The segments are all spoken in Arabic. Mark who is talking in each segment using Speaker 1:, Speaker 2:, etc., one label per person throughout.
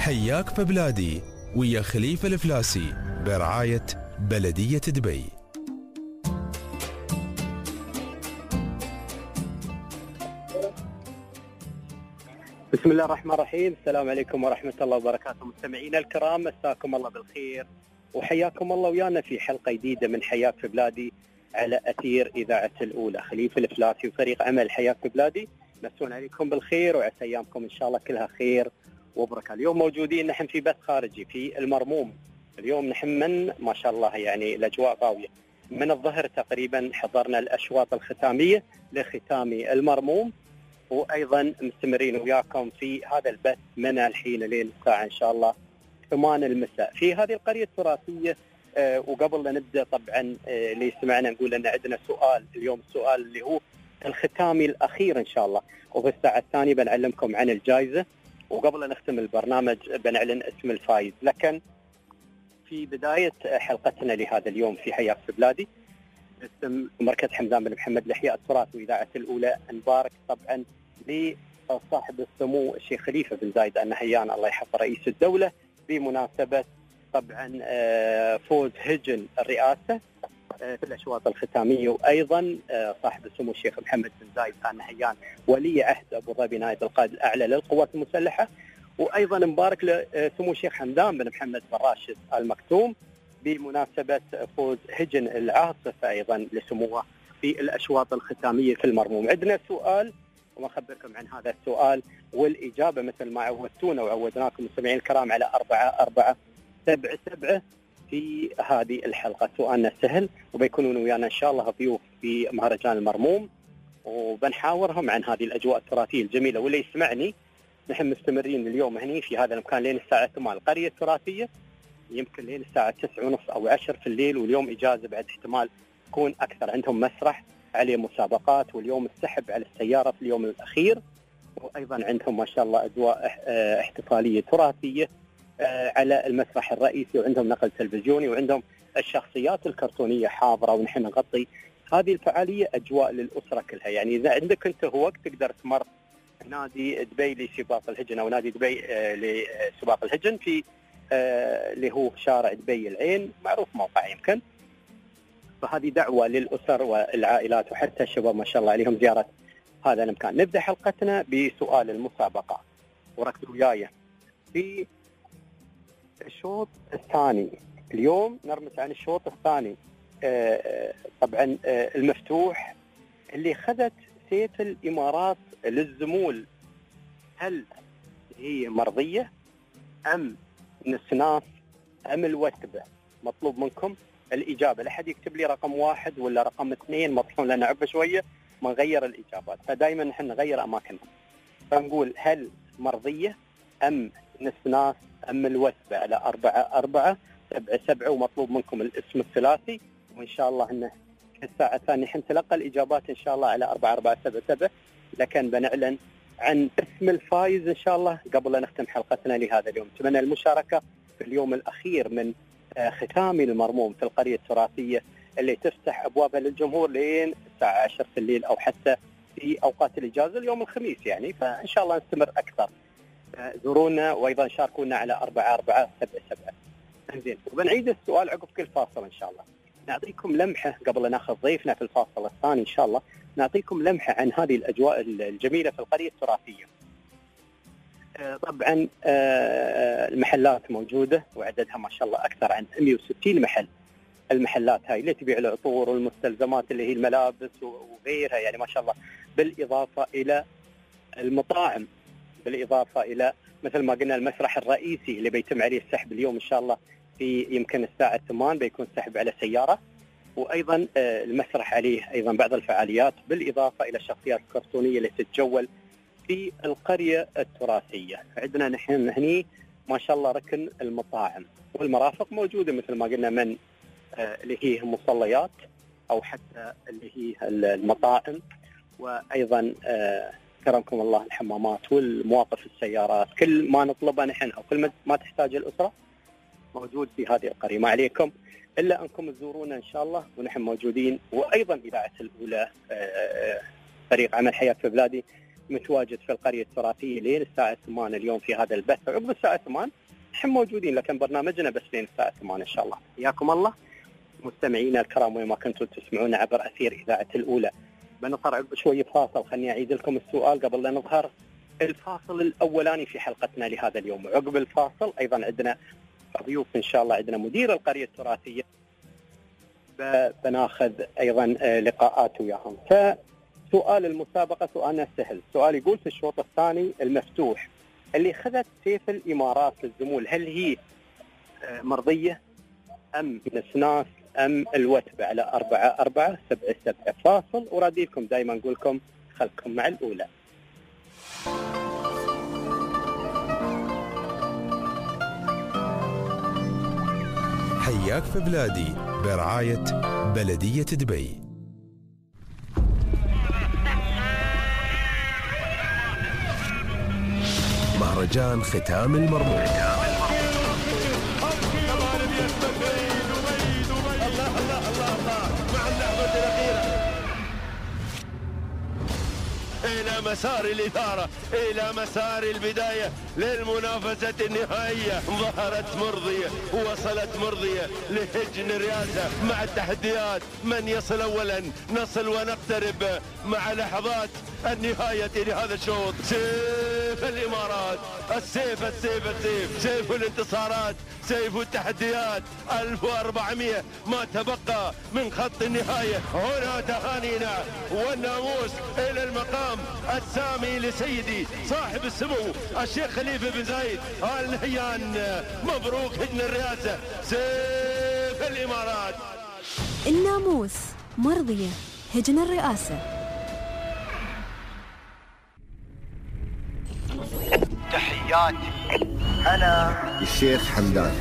Speaker 1: حياك في بلادي ويا خليفة الفلاسي برعاية بلدية دبي.
Speaker 2: بسم الله الرحمن الرحيم. السلام عليكم ورحمة الله وبركاته. مستمعينا الكرام، مساكم الله بالخير وحياكم الله ويانا في حلقة جديدة من حياك في بلادي على أثير إذاعة الأولى. خليفة الفلاسي وفريق عمل حياك في بلادي مسون عليكم بالخير وعسى أيامكم إن شاء الله كلها خير وبركة. اليوم موجودين نحن في بث خارجي في المرموم. اليوم نحن من ما شاء الله يعني الأجواء قوية. من الظهر تقريبا حضرنا الأشواط الختامية لختام المرموم، وأيضا مستمرين وياكم في هذا البث من الحين لين الساعة إن شاء الله 8 المساء في هذه القرية التراثية. وقبل لا نبدأ طبعا اللي سمعنا نقول أن عندنا سؤال اليوم، السؤال اللي هو الختامي الأخير إن شاء الله، وفي الساعة الثانية بنعلمكم عن الجائزة، وقبل أن نختم البرنامج بنعلن اسم الفائز. لكن في بداية حلقتنا لهذا اليوم في حياك في بلادي اسم مركز حمدان بن محمد لإحياء التراث وإذاعة الأولى نبارك طبعا لصاحب السمو الشيخ خليفة بن زايد آل نهيان الله يحفظه رئيس الدولة بمناسبة طبعا فوز هجن الرئاسة في الأشواط الختامية، وأيضا صاحب السمو الشيخ محمد بن زايد آل نهيان ولي عهد أبو ظبي نائب القائد الأعلى للقوات المسلحة، وأيضا مبارك لسمو الشيخ حمدان بن محمد بن راشد آل مكتوم بمناسبة فوز هجن العاصفة أيضا لسموه في الأشواط الختامية في المرموم. عندنا سؤال وما أخبركم عن هذا السؤال والإجابة مثل ما عودتونا وعودناكم مستمعين الكرام على 4477 في هذه الحلقة. سؤالنا سهل وبيكونون ويانا إن شاء الله ضيوف في مهرجان المرموم وبنحاورهم عن هذه الأجواء التراثية الجميلة. واللي يسمعني نحن مستمرين اليوم هني في هذا المكان لين الساعة 8 القرية التراثية، يمكن لين الساعة 9:30 أو 10 في الليل، واليوم إجازة بعد احتمال تكون أكثر. عندهم مسرح عليه مسابقات، واليوم السحب على السيارة في اليوم الأخير، وأيضا عندهم ما شاء الله أجواء احتفالية تراثية على المسرح الرئيسي، وعندهم نقل تلفزيوني، وعندهم الشخصيات الكرتونية حاضرة، ونحن نغطي هذه الفعالية أجواء للأسرة كلها. يعني إذا عندك أنت وقت تقدر تمر نادي دبي لسباق الهجن أو نادي دبي لسباق الهجن في اللي هو شارع دبي العين، معروف موقع يمكن. فهذه دعوة للأسر والعائلات وحتى الشباب ما شاء الله عليهم زيارة هذا المكان. نبدأ حلقتنا بسؤال المسابقة، وركزوا وياي في الشوط الثاني. اليوم نرمز عن الشوط الثاني طبعا المفتوح اللي خذت سيف الإمارات للزمول. هل هي مرضية أم نسناس أم الوثبة؟ مطلوب منكم الإجابة. لحد يكتب لي رقم 1 ولا رقم 2 مطحون لنا عبة شوية ما نغير الإجابات، فدايما نحن نغير أماكنهم. فنقول هل مرضية أم نسناس أم الوثبة على 4477، ومطلوب منكم الاسم الثلاثي، وإن شاء الله إنه في الساعة الثانية حنتلقى الإجابات إن شاء الله على 4477. لكن بنعلن عن اسم الفائز إن شاء الله قبل أن نختم حلقتنا لهذا اليوم. أتمنى المشاركة في اليوم الأخير من ختام المرموم في القرية التراثية اللي تفتح أبوابها للجمهور لين الساعة 10 في الليل أو حتى في أوقات الإجازة اليوم الخميس يعني. فإن شاء الله نستمر أكثر. زورونا وأيضا شاركونا على 4477. زين، وبنعيد السؤال عقب كل فاصل إن شاء الله. نعطيكم لمحة قبل أن ناخذ ضيفنا في الفاصل الثاني إن شاء الله، نعطيكم لمحة عن هذه الأجواء الجميلة في القرية التراثية. طبعا المحلات موجودة وعددها ما شاء الله أكثر عن 160 محل. المحلات هاي اللي تبيع العطور والمستلزمات اللي هي الملابس وغيرها يعني ما شاء الله، بالإضافة إلى المطاعم، بالإضافة إلى مثل ما قلنا المسرح الرئيسي اللي بيتم عليه السحب اليوم إن شاء الله في يمكن الساعة 8 بيكون سحب على سيارة، وأيضا المسرح عليه أيضا بعض الفعاليات، بالإضافة إلى الشخصيات الكرتونية اللي تتجول في القرية التراثية. عندنا نحن هني ما شاء الله ركن المطاعم والمرافق موجودة مثل ما قلنا، من اللي هي المصليات أو حتى اللي هي المطاعم، وأيضا كرمكم الله الحمامات والمواقف السيارات. كل ما نطلبه نحن أو كل ما تحتاج الأسرة موجود في هذه القرية. ما عليكم إلا أنكم تزورونا إن شاء الله ونحن موجودين. وأيضا إذاعة الأولى فريق عمل حياك في بلادي متواجد في القرية التراثية لين الساعة 8 اليوم في هذا البث. عقب الساعة 8 نحن موجودين، لكن برنامجنا بس لين الساعة 8 إن شاء الله. حياكم الله مستمعينا الكرام وين ما كنتم تسمعونا عبر أثير إذاعة الأولى. بنظهر عقب شوي فاصل، خلني أعيد لكم السؤال قبل لا نظهر الفاصل الأولاني في حلقتنا لهذا اليوم. عقب الفاصل أيضا عندنا ضيوف إن شاء الله، عندنا مدير القرية التراثية بناخذ أيضا لقاءات وياهم. فسؤال المسابقة سؤالنا سهل، سؤال يقول في الشوط الثاني المفتوح اللي خذت سيف الإمارات للزمول، هل هي مرضية أم نسناس أم الوتبة؟ على 4477 فاصل وراديكم دائما نقول لكم خلكم مع الأولى.
Speaker 1: حياك في بلادي برعاية بلدية دبي. مهرجان ختام المرموم.
Speaker 3: إلى مسار الإثارة، إلى مسار البداية للمنافسة النهائية. ظهرت مرضية ووصلت مرضية لهجن الرئاسة مع التحديات، من يصل أولا نصل ونقترب مع لحظات النهاية لهذا الشوط. سيف الإمارات، السيف السيف السيف، سيف الانتصارات، سيف التحديات. 1400 ما تبقى من خط النهاية. هنا تهانينا والناموس إلى المقام السامي لسيدي صاحب السمو الشيخ خليفة بن زايد آل نهيان. مبروك هجن الرئاسة، سيف الإمارات.
Speaker 4: الناموس مرضية هجن الرئاسة.
Speaker 5: تحياتي أنا الشيخ حمدان.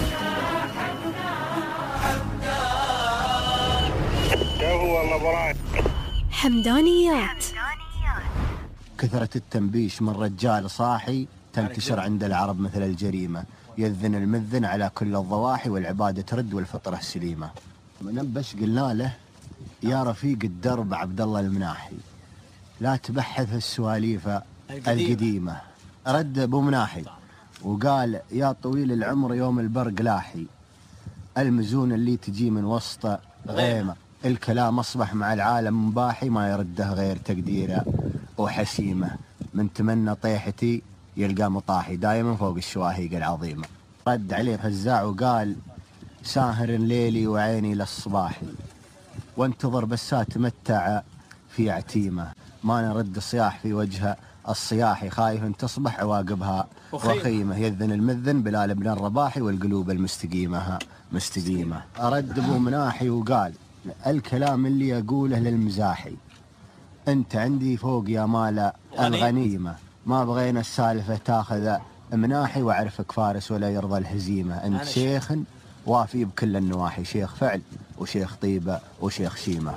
Speaker 4: حمدانيات.
Speaker 5: كثرة التنبيش من رجال صاحي تنتشر عند العرب مثل الجريمة، يذن المذن على كل الضواحي والعبادة ترد والفطرة سليمة. منبش قلنا له يا رفيق الدرب عبد الله المناحي، لا تبحث السواليف القديمة. رد ابو مناحي وقال يا طويل العمر يوم البرق لاحي، المزون اللي تجي من وسط غيمة. الكلام أصبح مع العالم مباحي، ما يرده غير تقديره وحسيمة. من تمنى طيحتي يلقى مطاحي، دائما فوق الشواهيق العظيمة. رد عليه فزاع وقال ساهر ليلي وعيني للصباحي، وانتظر بس اتمتع في عتيمة. ما نرد صياح في وجه الصياحي، خايف تصبح عواقبها وخيمة. يذن المذن بلال بن الرباحي والقلوب المستقيمة مستقيمة. أرد ابو مناحي وقال الكلام اللي أقوله للمزاحي، أنت عندي فوق يا مال الغنيمة. ما بغينا السالفة تاخذ مناحي، وأعرفك فارس ولا يرضى الهزيمة. أنت شيخ وافي بكل النواحي، شيخ فعل وشيخ طيبة وشيخ شيمة.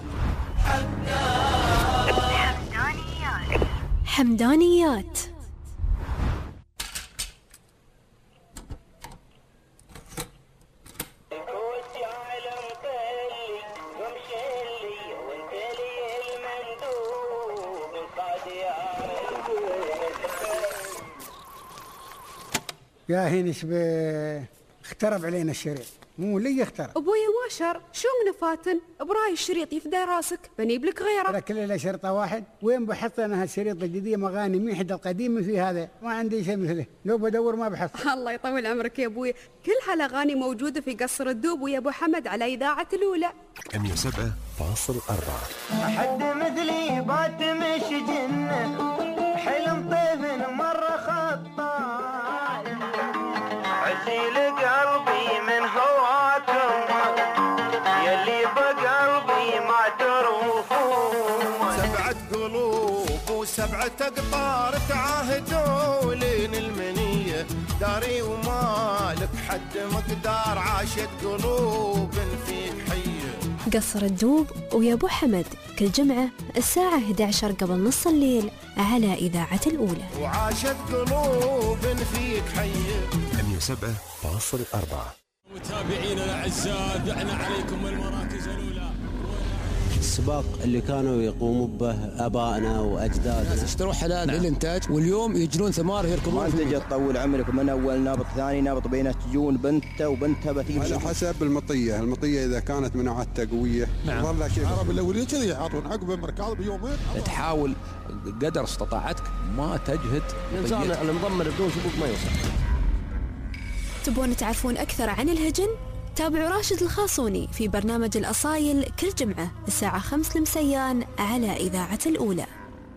Speaker 4: حمدانيات.
Speaker 6: يا هينش اخترب علينا الشريط، مو لي اخترب.
Speaker 7: ابويا ما شر، شو من فاتن براي الشريط يفدى راسك بنيب لك غيره.
Speaker 6: ترى كل له شرطه واحد، وين بحث انا هالشريط الجديد مغاني من حد القديم في هذا، ما عندي شيء مثله، لو بدور ما بحث.
Speaker 7: الله يطول عمرك يا ابويا، كل هالاغاني موجوده في قصر الدوب ويا ابو حمد على اذاعه الاولى
Speaker 1: 107.4.
Speaker 8: حد مثلي بات مش جنة، حلم طيف مرة خطاء، عسيل قلبي من هواكم يلي بقلبي ما تروفون.
Speaker 3: 7 قلوب و7 أقطار تعاهدوا لين المنية، داري ومالك حد مقدار، عاشت قلوب فيك حية.
Speaker 4: قصر الدوب ويا ابو حمد كل جمعة الساعة 11 قبل نص الليل على إذاعة الأولى.
Speaker 3: وعاشت قلوب فيك حية.
Speaker 1: 107.4.
Speaker 9: متابعينا الأعزاء دعنا عليكم المراكز الأولى. السباق اللي كانوا يقوموا به آبائنا وأجدادنا.
Speaker 10: الناس اشتروا حلال للإنتاج واليوم يجرون ثمار يركضون.
Speaker 11: ما أنت جت تطول عمرك من أول نابط ثاني نابط بينه تجون بنته وبنتها بتيجي
Speaker 12: على حسب المطية إذا كانت مناعتها قوية.
Speaker 13: نعم. العرب الأولين كذا يحاطون عقب مركز بيومين.
Speaker 14: تحاول قدر استطاعتك ما تجهد.
Speaker 9: الإنسان المضمر بدون سبوق ما يوصل.
Speaker 4: تبون تعرفون أكثر عن الهجن؟ تابعوا راشد الخاصوني في برنامج الأصايل كل جمعة الساعة 5 المسيان على إذاعة الأولى.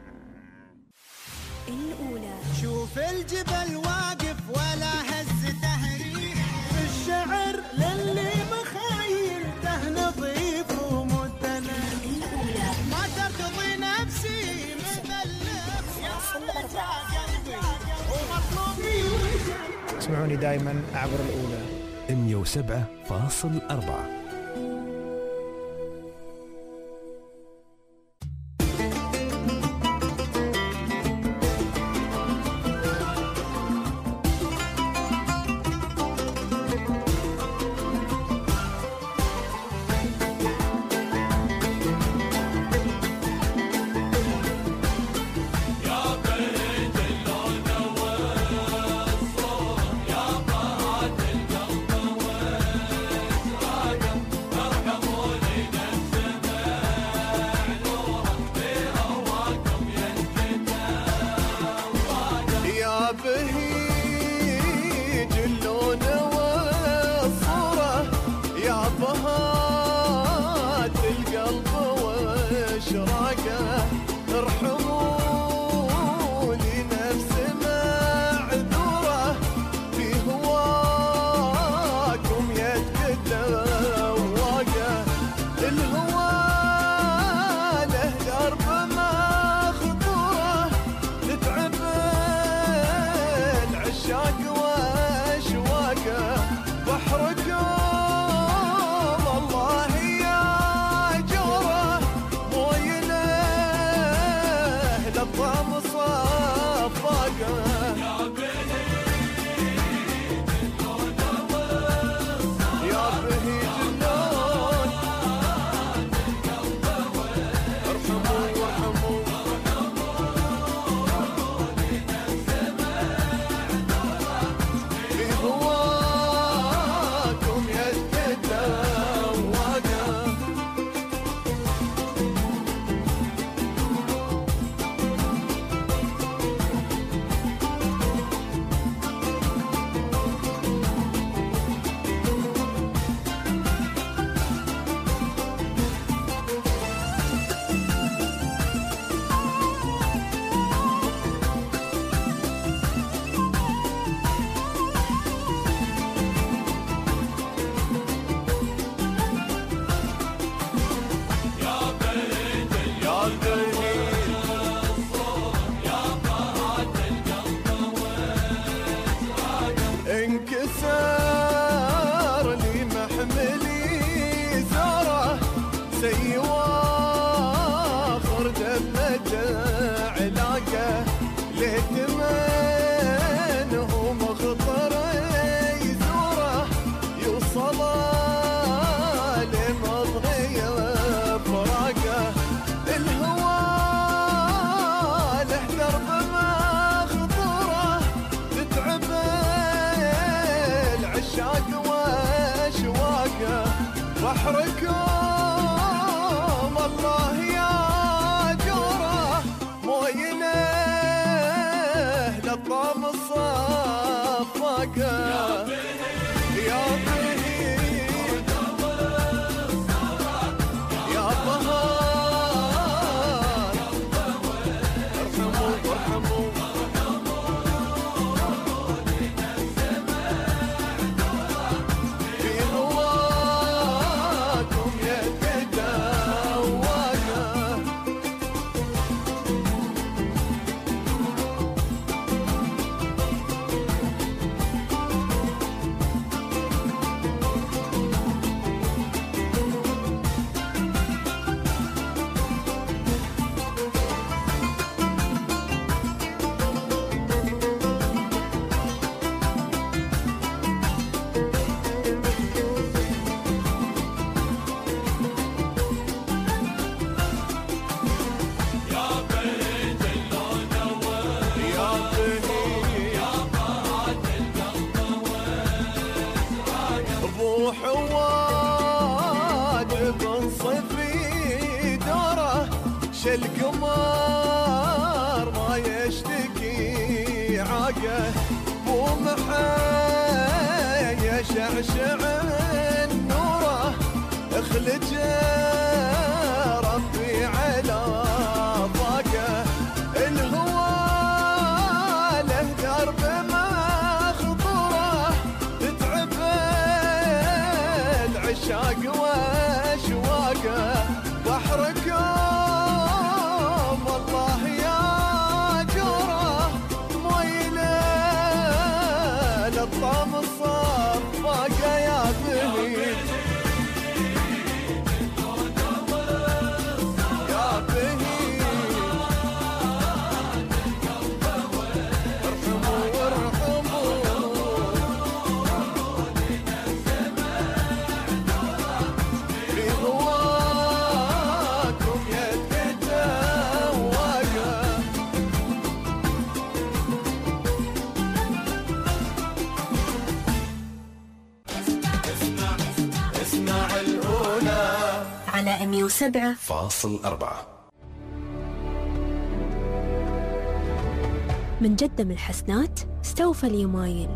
Speaker 8: شوف الجبل واقف ولا هز تهريب، الشعر للي مخايلته نظيف ومتنى، ما ترتضي نفسي متلف يا رجع قلبي ومطلوبي.
Speaker 15: اسمعوني دائما عبر الأولى
Speaker 1: 107.4.
Speaker 8: وحواد بن صفي دوره شالقمر ما يشتكي عاقه ومحيا شعشع نوره اخلج ربي على ضاقه الهوى له درب مخطوره تتعب العشاق واشواقه بحركم والله يا جوره مويله للطعم الصفاقه يا بهيج
Speaker 4: على 107.4 من جدة من الحسنات استوفى اليمايل.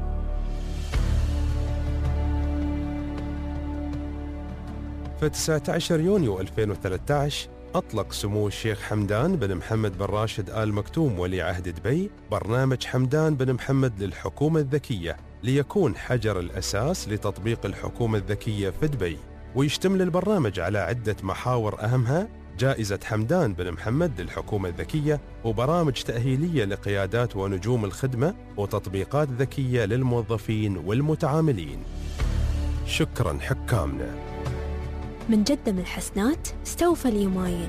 Speaker 1: في 19 يونيو 2013 أطلق سمو الشيخ حمدان بن محمد بن راشد آل مكتوم ولي عهد دبي برنامج حمدان بن محمد للحكومة الذكية ليكون حجر الأساس لتطبيق الحكومة الذكية في دبي، ويشتمل البرنامج على عدة محاور أهمها جائزة حمدان بن محمد للحكومة الذكية وبرامج تأهيلية لقيادات ونجوم الخدمة وتطبيقات ذكية للموظفين والمتعاملين. شكراً حكامنا.
Speaker 4: من جدة من الحسنات استوفى اليمايل.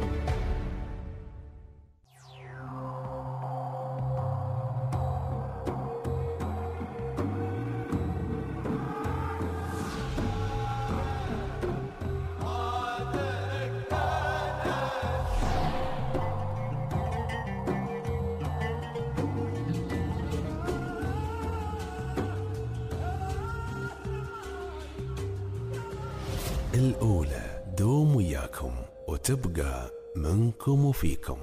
Speaker 1: الأولى دوم وياكم وتبقى منكم وفيكم.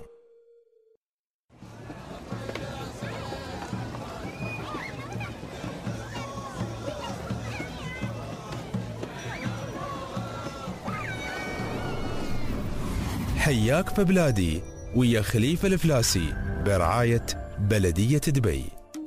Speaker 1: حياك في بلادي ويا خليفة الفلاسي برعاية بلدية دبي.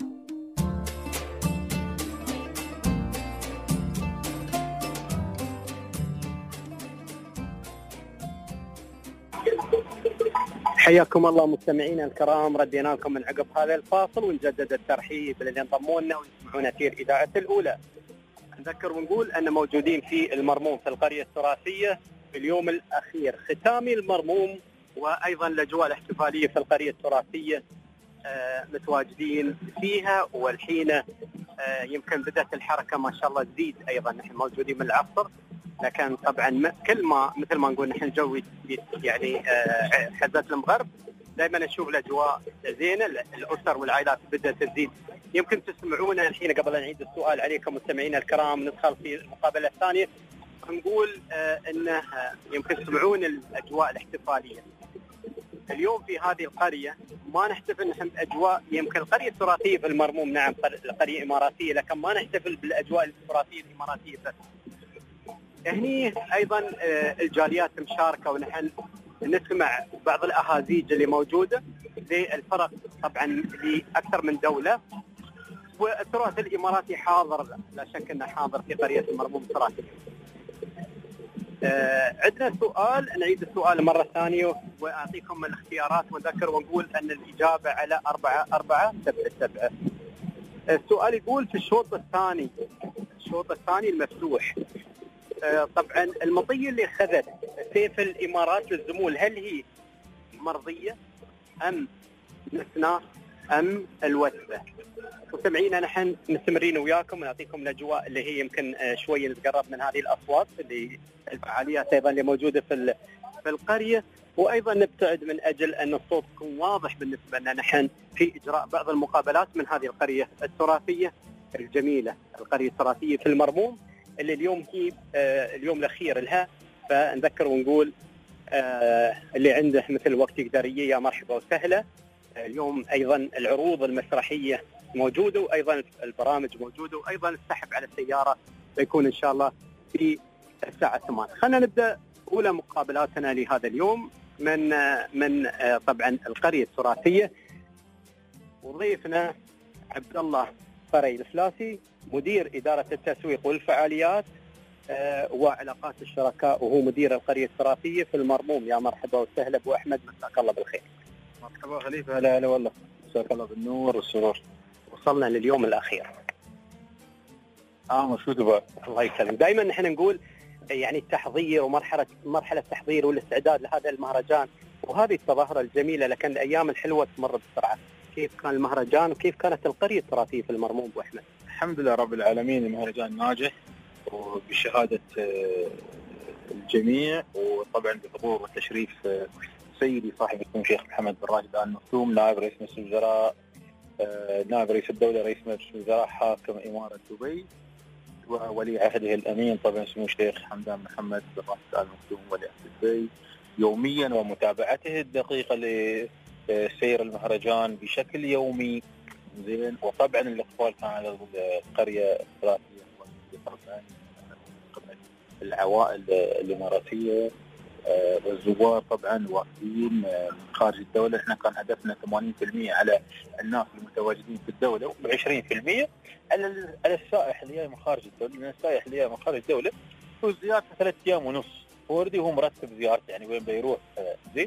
Speaker 2: حياكم الله مستمعينا الكرام، ردينا لكم من عقب هذا الفاصل ونجدد الترحيب للي انضموا لنا ويسمعون أثير إذاعة الأولى. نذكر ونقول أن موجودين في المرموم في القرية التراثية في اليوم الأخير ختامي المرموم، وأيضا الأجواء الاحتفالية في القرية التراثية متواجدين فيها، والحين يمكن بدأت الحركة ما شاء الله تزيد. أيضا نحن موجودين من العصر، لكن طبعا كل ما مثل ما نقول نحن الجو يعني حزت المغرب دائما نشوف الاجواء زينه، الاسر والعائلات بدات تزيد. يمكن تسمعونا الحين قبل ان نعيد السؤال عليكم مستمعينا الكرام ندخل في المقابله الثانيه، نقول انه يمكن تسمعون الاجواء الاحتفاليه. اليوم في هذه القريه ما نحتفل نحن باجواء، يمكن القريه التراثيه في المرموم نعم القريه اماراتيه، لكن ما نحتفل بالاجواء التراثيه الاماراتيه بس. هني ايضا الجاليات مشاركه، ونحن نسمع بعض الاهازيج اللي موجوده للفرق طبعا لاكثر من دوله، والتراث الاماراتي حاضر لا شك انه حاضر في قريه المرموم التراثيه. عندنا سؤال، نعيد السؤال مره ثانيه واعطيكم الاختيارات ونذكر ونقول ان الاجابه على 4477. السؤال يقول في الشوط الثاني المفتوح، طبعا المطية اللي اخذت سيف الامارات للزمول هل هي مرضية ام نسناس ام الوثبة؟ مستمعينا نحن مستمرين وياكم ونعطيكم الاجواء اللي هي يمكن شويه نتقرب من هذه الاصوات اللي الفعاليات ايضا اللي موجوده في القريه، وايضا نبتعد من اجل ان الصوت يكون واضح بالنسبه لنا نحن في اجراء بعض المقابلات من هذه القريه التراثيه الجميله، القريه التراثيه في المرموم اللي اليوم هي اليوم الاخير لها، فنذكر ونقول اللي عنده مثل وقت يقدريه يا مرحبا وسهلا. اليوم ايضا العروض المسرحيه موجوده، وايضا البرامج موجوده، وايضا السحب على السياره بيكون ان شاء الله في الساعه 8. خلينا نبدا اولى مقابلاتنا لهذا اليوم من طبعا القريه التراثيه، وضيفنا عبد الله فري الفلاسي مدير اداره التسويق والفعاليات وعلاقات الشركاء، وهو مدير القريه التراثيه في المرموم. يا مرحبا وسهلا ابو احمد، مساك الله بالخير.
Speaker 16: مرحبا خليفه، هلا والله، مساك الله بالنور والسرور.
Speaker 2: وصلنا لليوم الاخير.
Speaker 16: شو تبغى؟
Speaker 2: الله يسلمك. دائما نحن نقول يعني التحضير مرحله تحضير والاستعداد لهذا المهرجان وهذه التظاهره الجميله، لكن الايام الحلوه تمر بسرعه. كيف كان المهرجان وكيف كانت القريه التراثيه في المرموم ابو احمد؟
Speaker 16: الحمد لله رب العالمين، المهرجان ناجح وبشهاده الجميع، وطبعا بحضور وتشريف سيدي صاحب السمو الشيخ محمد بن راشد آل مكتوم، نائب رئيس مجلس الوزراء، نائب رئيس الدوله، رئيس مجلس الوزراء، حاكم اماره دبي، وولي عهده الامين طبعا سمو الشيخ حمدان محمد بن راشد آل مكتوم ولي عهد دبي، يوميا ومتابعته الدقيقه لسير المهرجان بشكل يومي. زين، وطبعا الاقبال كان على القريه التراثيه قبل العوائل الاماراتيه والزوار طبعا وافدين من خارج الدوله. احنا كان هدفنا 80% على الناس المتواجدين في الدوله، و20% على السائح اللي جاي من خارج الدوله، لان السائح اللي جاي من خارج الدوله هو زيارته 3 أيام ونص، وردي هو مرتب زيارته يعني وين بيروح. زين،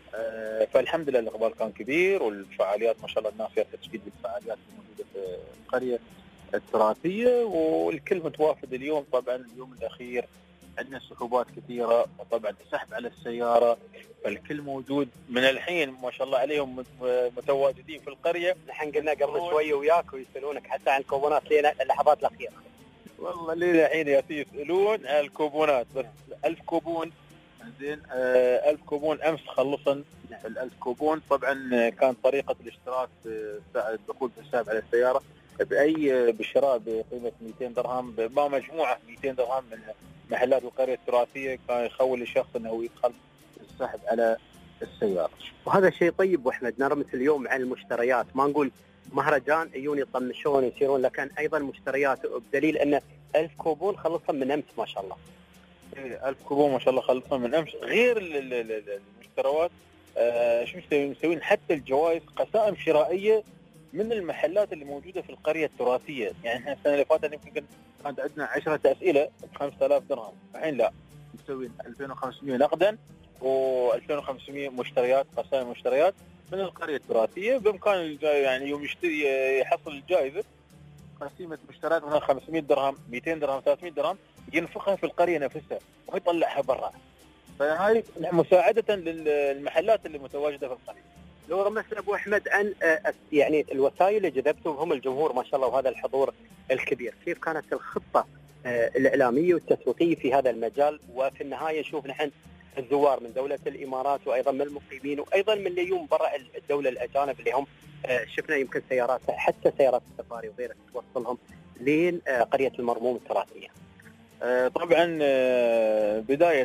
Speaker 16: فالحمد لله الاقبال كان كبير، والفعاليات ما شاء الله الناس فيها تجديد بالفعاليات الموجوده في القريه التراثيه، والكل متوافد اليوم. طبعا اليوم الاخير عندنا سحوبات كثيره، وطبعا سحب على السياره، فالكل موجود من الحين ما شاء الله عليهم متواجدين في القريه.
Speaker 2: نحن قلنا قبل شويه وياك ويسالونك حتى عن الكوبونات لين اللحظات الاخيره.
Speaker 16: والله لين الحين يا سيدي يسالون عن الكوبونات، بس 1000 كوبون. زين، 1000 كوبون امس خلصنا. ال1000 كوبون طبعا كان طريقه الاشتراك الدخول بالسحب على السياره بالشراء بقيمه 200 درهم، بمجموعه 200 درهم من محلات القريه التراثيه، كان يخول الشخص انه يدخل السحب على السياره.
Speaker 2: وهذا شيء طيب ابو احمد. نرمس اليوم عن المشتريات، ما نقول مهرجان يجون يطمشون يصيرون، لكن ايضا مشتريات، بدليل ان 1000 كوبون خلصهم من امس ما شاء الله.
Speaker 16: 1000 كوبون ما شاء الله خلصهم من امس، غير المشتريات. شو مسوين حتى الجوائز، قسائم شرائيه من المحلات اللي موجوده في القريه التراثيه. يعني احنا السنه اللي فاتت يمكن كانت عندنا 10 اسئله ب 5000 درهم، الحين لا، مسوين 2500 نقدا و2500 مشتريات، قسائم مشتريات من القريه التراثيه. بامكان يعني يوم يشتري يحصل الجائزه قسيمه مشتريات مثلا 500 درهم، 200 درهم، 300 درهم، ينفقها في القريه نفسها ويطلعها برا. فهاي مساعده للمحلات اللي متواجده في القريه.
Speaker 2: لو رمسنا ابو احمد عن يعني الوسائل اللي جذبتهم هم الجمهور ما شاء الله وهذا الحضور الكبير، كيف كانت الخطه الاعلاميه والتسويقيه في هذا المجال؟ وفي النهايه نشوف نحن الزوار من دوله الامارات وايضا من المقيمين وايضا من اللي يوم برا الدوله الاجانب اللي هم شفنا يمكن سيارات، حتى سيارات السفاري وغيرها توصلهم لين قريه المرموم التراثيه.
Speaker 16: طبعا بدايه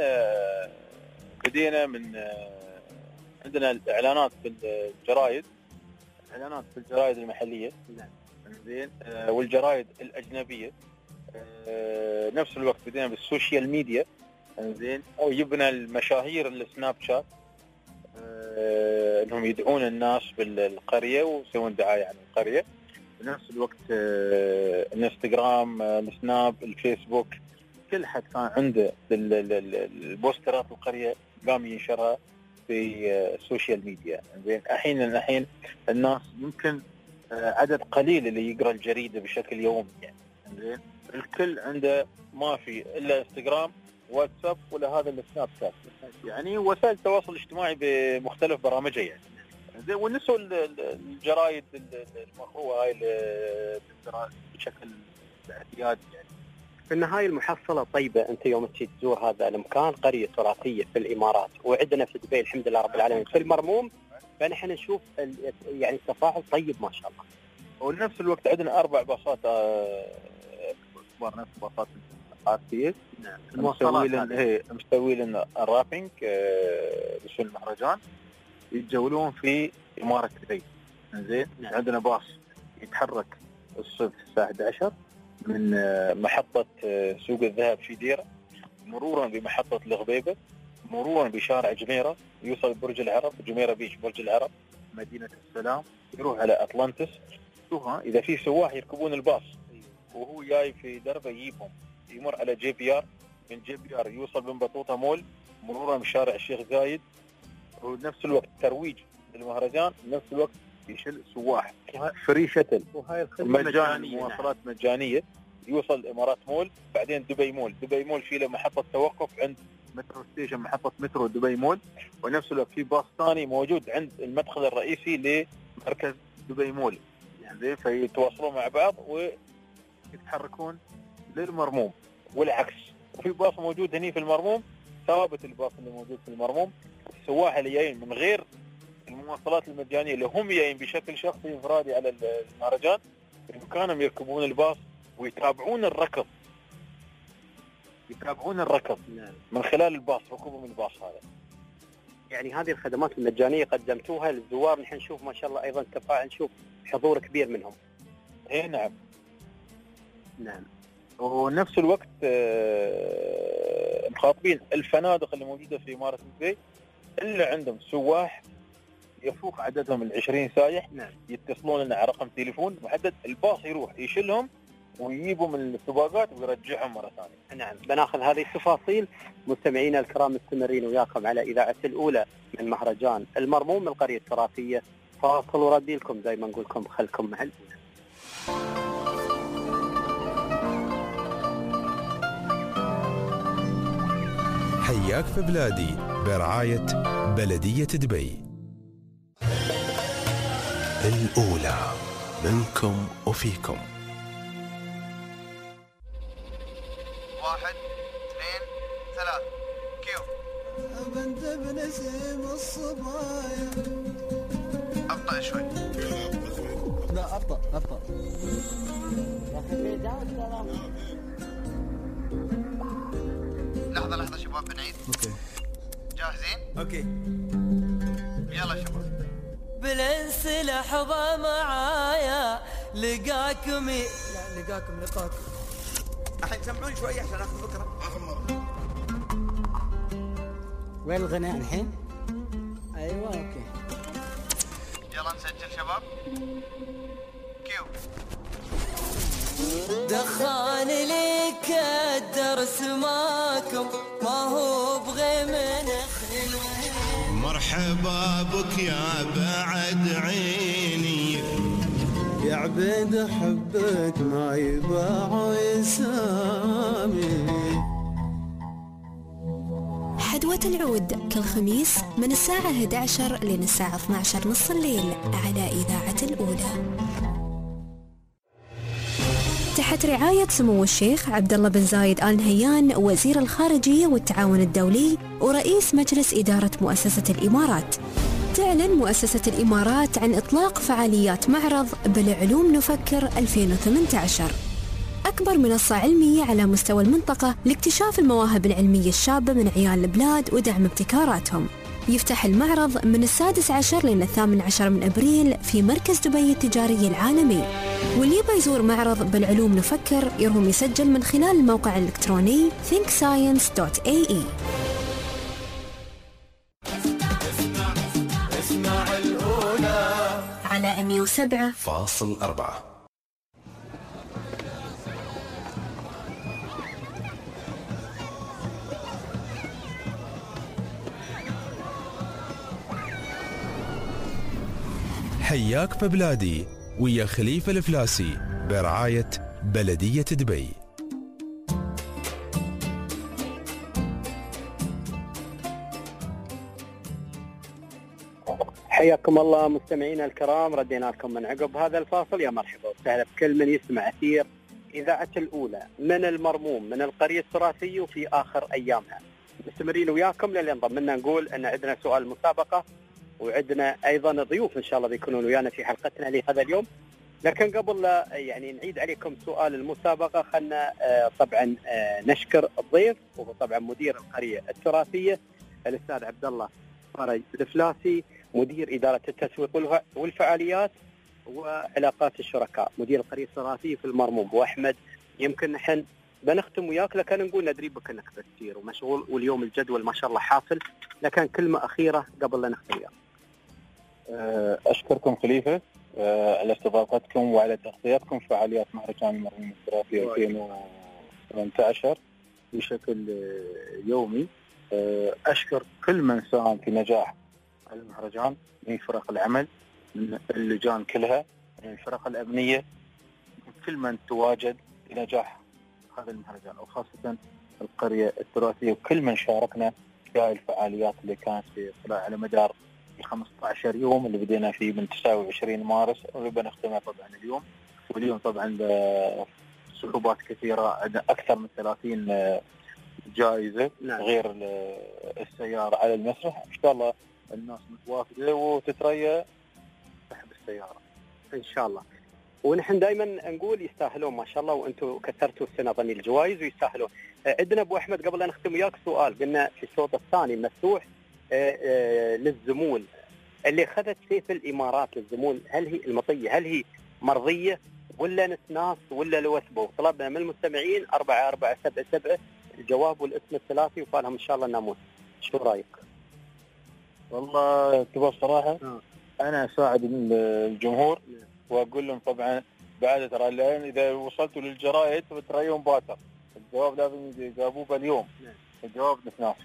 Speaker 16: بدينا من عندنا الاعلانات في الجرايد، اعلانات في الجرايد المحليه. زين، والجرايد الاجنبيه. نفس الوقت بدينا بالسوشيال ميديا. زين، او جبنا المشاهير السناب شات انهم يدعون الناس بالقريه ويسوون دعايه عن القريه. بنفس الوقت الانستغرام، السناب، الفيسبوك، كل حد كان عنده البوسترات القريه قام ينشرها في السوشيال ميديا. زين، الحين الناس يمكن عدد قليل اللي يقرا الجريده بشكل يومي يعني. زين، الكل عنده ما في الا انستغرام، واتساب، ولا هذا السناب شات، يعني وسائل التواصل الاجتماعي بمختلف برامجها يعني. زين، ونسوا الجرايد المقروءه هاي بشكل اعتيادي يعني.
Speaker 2: في النهايه المحصله طيبه. انت يوم تجي تزور هذا المكان قريه تراثيه في الامارات، وعندنا في دبي الحمد لله رب العالمين في المرموم، فنحن نشوف يعني التفاعل طيب ما شاء الله.
Speaker 16: ونفس الوقت عندنا 4 باصات الكبار نفس باصات RTS.
Speaker 2: نعم.
Speaker 16: مستوي لنا الرابينج بشكل المهرجان، يتجولون في إمارة دبي. زين.
Speaker 2: نعم.
Speaker 16: عندنا باص يتحرك الصبح الساعة 11 من محطة سوق الذهب في ديرة، مرورا بمحطة الغبيبة، مرورا بشارع جميرة، يوصل برج العرب، جميرة بيش، برج العرب، مدينة السلام، يروح على أطلانتس. شوها إذا في سواح يركبون الباص وهو جاي في دربه يجيبهم، يمر على JPR، من JPR يوصل بن بطوطة مول، مرورا بشارع الشيخ زايد، ونفس الوقت ترويج للمهرجان، نفس الوقت يشل سواح فري شتل،
Speaker 2: وهاي الخدمة
Speaker 16: مجانية، مواصلات مجانية، يوصل الإمارات مول، بعدين دبي مول. دبي مول في له محطة توقف عند مترو ستيشن، محطة مترو دبي مول، ونفس الوقت في باص ثاني موجود عند المدخل الرئيسي لمركز دبي مول. يعني فيتواصلون مع بعض ويتحركون للمرموم والعكس. وفي باص موجود هني في المرموم، ثابت الباص اللي موجود في المرموم. السواح اللي جايين من غير المواصلات المجانية اللي هم جايين بشكل شخصي انفرادي على المهرجان، بإمكانهم يركبون الباص ويتابعون الركض، من خلال الباص، ركوبهم الباص هذا.
Speaker 2: يعني هذه الخدمات المجانية قدمتوها للزوار، نحن نشوف ما شاء الله أيضا تفاعل، نشوف حضور كبير منهم.
Speaker 16: إيه نعم.
Speaker 2: نعم.
Speaker 16: ونفس الوقت مخاطبين الفنادق اللي موجودة في إمارة دبي اللي عندهم سواح يفوق عددهم 20 سايح.
Speaker 2: نعم.
Speaker 16: يتصلون لنا على رقم تليفون محدد، الباص يروح يشيلهم ويجيبوا من السباقات ويرجعهم مرة ثانية.
Speaker 2: نعم. بناخذ هذه التفاصيل. مستمعينا الكرام مستمرين وياكم على إذاعة الأولى من مهرجان المرموم من القرية التراثية. فاصل وردي لكم، زي ما نقول لكم خلكم مع الأولى.
Speaker 1: حياك في بلادي برعاية بلدية دبي. الأولى منكم وفيكم.
Speaker 8: 1 2 3 كيو. بنت بنسيم الصبايا. أبطأ شوي. لا أبطأ. لحظة شباب بنعيد. اوكي. جاهزين؟
Speaker 17: اوكي.
Speaker 8: يلا شباب.
Speaker 17: بالانس لحظة معايا لقاكم. لقاكم. الحين سمعوني شوي عشان اخذ فكرة.
Speaker 6: وين الغناء الحين؟ ايوه اوكي.
Speaker 8: يلا نسجل شباب. كيو.
Speaker 17: دخان لي كدرس ماكم ما هو بغي من خلوه.
Speaker 3: مرحبا بك يا بعد عيني،
Speaker 18: يا عبيد حبك ما يباع يسامي.
Speaker 4: حدوة العود كل خميس من الساعة 11 لين الساعة 12 نص الليل على إذاعة الأولى، تحت رعاية سمو الشيخ عبد الله بن زايد آل نهيان وزير الخارجية والتعاون الدولي ورئيس مجلس إدارة مؤسسة الإمارات. تعلن مؤسسة الإمارات عن إطلاق فعاليات معرض بالعلوم نفكر 2018، أكبر منصة علمية على مستوى المنطقة لاكتشاف المواهب العلمية الشابة من عيال البلاد ودعم ابتكاراتهم. يفتح المعرض من 16 لين 18 من أبريل في مركز دبي التجاري العالمي، واللي بيزور معرض بالعلوم نفكر يروم يسجل من خلال الموقع الإلكتروني thinkscience.ae.
Speaker 8: اسمع الأولى
Speaker 4: على 107.4.
Speaker 1: حياك في بلادي ويا خليفة الفلاسي برعاية بلدية دبي.
Speaker 2: حياكم الله مستمعينا الكرام، ردينا لكم من عقب هذا الفاصل. يا مرحبا وسهلا بكل من يسمع أثير إذاعة الأولى من المرموم من القرية التراثية وفي آخر أيامها. مستمرين وياكم للي ضمننا نقول أن عندنا سؤال مسابقة، وعندنا أيضا ضيوف إن شاء الله بيكونون ويانا في حلقتنا لهذا اليوم. لكن قبل لا يعني نعيد عليكم سؤال المسابقة، خلنا طبعا نشكر الضيف، وطبعا مدير القرية التراثية الأستاذ عبد الله فرج الفلاسي، مدير إدارة التسويق والفعاليات وعلاقات الشركاء، مدير القرية التراثية في المرموم. وأحمد يمكن نحن بنختم وياك، لكن نقول ندري بك انك بتصير ومشغول، واليوم الجدول ما شاء الله حافل، لكن كلمة أخيرة قبل لا نختم وياك.
Speaker 16: أشكركم خليفة على استضافتكم وعلى تغطيتكم فعاليات مهرجان المرموم التراثي 2018 بشكل يومي. أشكر كل من ساهم في نجاح المهرجان من فرق العمل، من اللجان كلها، من الفرق الأمنية، من كل من تواجد في نجاح هذا المهرجان، وخاصة القرية التراثية وكل من شاركنا في هذه الفعاليات اللي كانت على مدار 15 يوم اللي بدينا فيه من 29 مارس واللي بنختمها طبعا اليوم. واليوم طبعا صعوبات كثيرة، عندنا أكثر من 30 جائزة غير السيارة على المسرح. إن شاء الله الناس متوافدة وتتريى تحب السيارة
Speaker 2: إن شاء الله. ونحن دائما نقول يستاهلون ما شاء الله، وانتم كثرتوا السنه ظني الجوائز ويستاهلون. عندنا ابو احمد قبل لا نختم وياك سؤال، قلنا في الشوط الثاني مفتوح للزمول اللي اخذت سيف الامارات للزمول، هل هي المطيه هل هي مرضيه ولا نسناس ولا لوثبه؟ طلبنا من المستمعين 4477 الجواب والاسم الثلاثي وقالهم ان شاء الله ناموس. شو رايك؟
Speaker 16: والله تبغى بصراحه انا اساعد الجمهور واقول لهم طبعا بعد ترى الان اذا وصلتوا للجرائد بتريون باكر، الجواب لازم يجاوبوه اليوم. الجواب نسناس.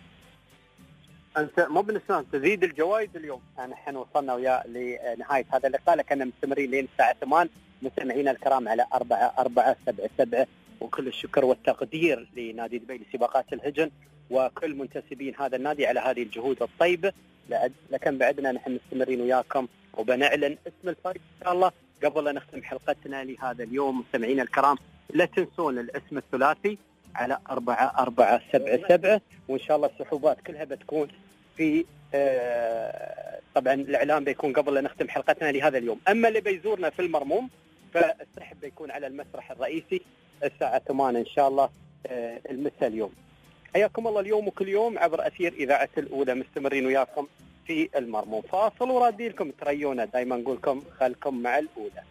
Speaker 2: انت مو بنسناس، تزيد الجوائز اليوم. نحن وصلنا ويا لنهايه هذا اللقاء، لكن مستمرين لين الساعه 8. مستمعينا الكرام على 4477 وكل الشكر والتقدير لنادي دبي لسباقات الهجن وكل منتسبين هذا النادي على هذه الجهود الطيبه. لكن بعدنا نحن مستمرين وياكم وبنعلن اسم الفريق ان شاء الله قبل لا نختم حلقتنا لهذا اليوم. مستمعينا الكرام لا تنسون الاسم الثلاثي على 4477 وان شاء الله السحوبات كلها بتكون في طبعا الاعلام بيكون قبل لا نختم حلقتنا لهذا اليوم. اما اللي بيزورنا في المرموم فالسحب بيكون على المسرح الرئيسي الساعه 8 ان شاء الله المساء اليوم. حياكم الله اليوم وكل يوم عبر اثير اذاعه الاولى، مستمرين وياكم في المرموم. فاصل ورادي لكم تريونا، دائما نقول لكم خلكم مع الاولى.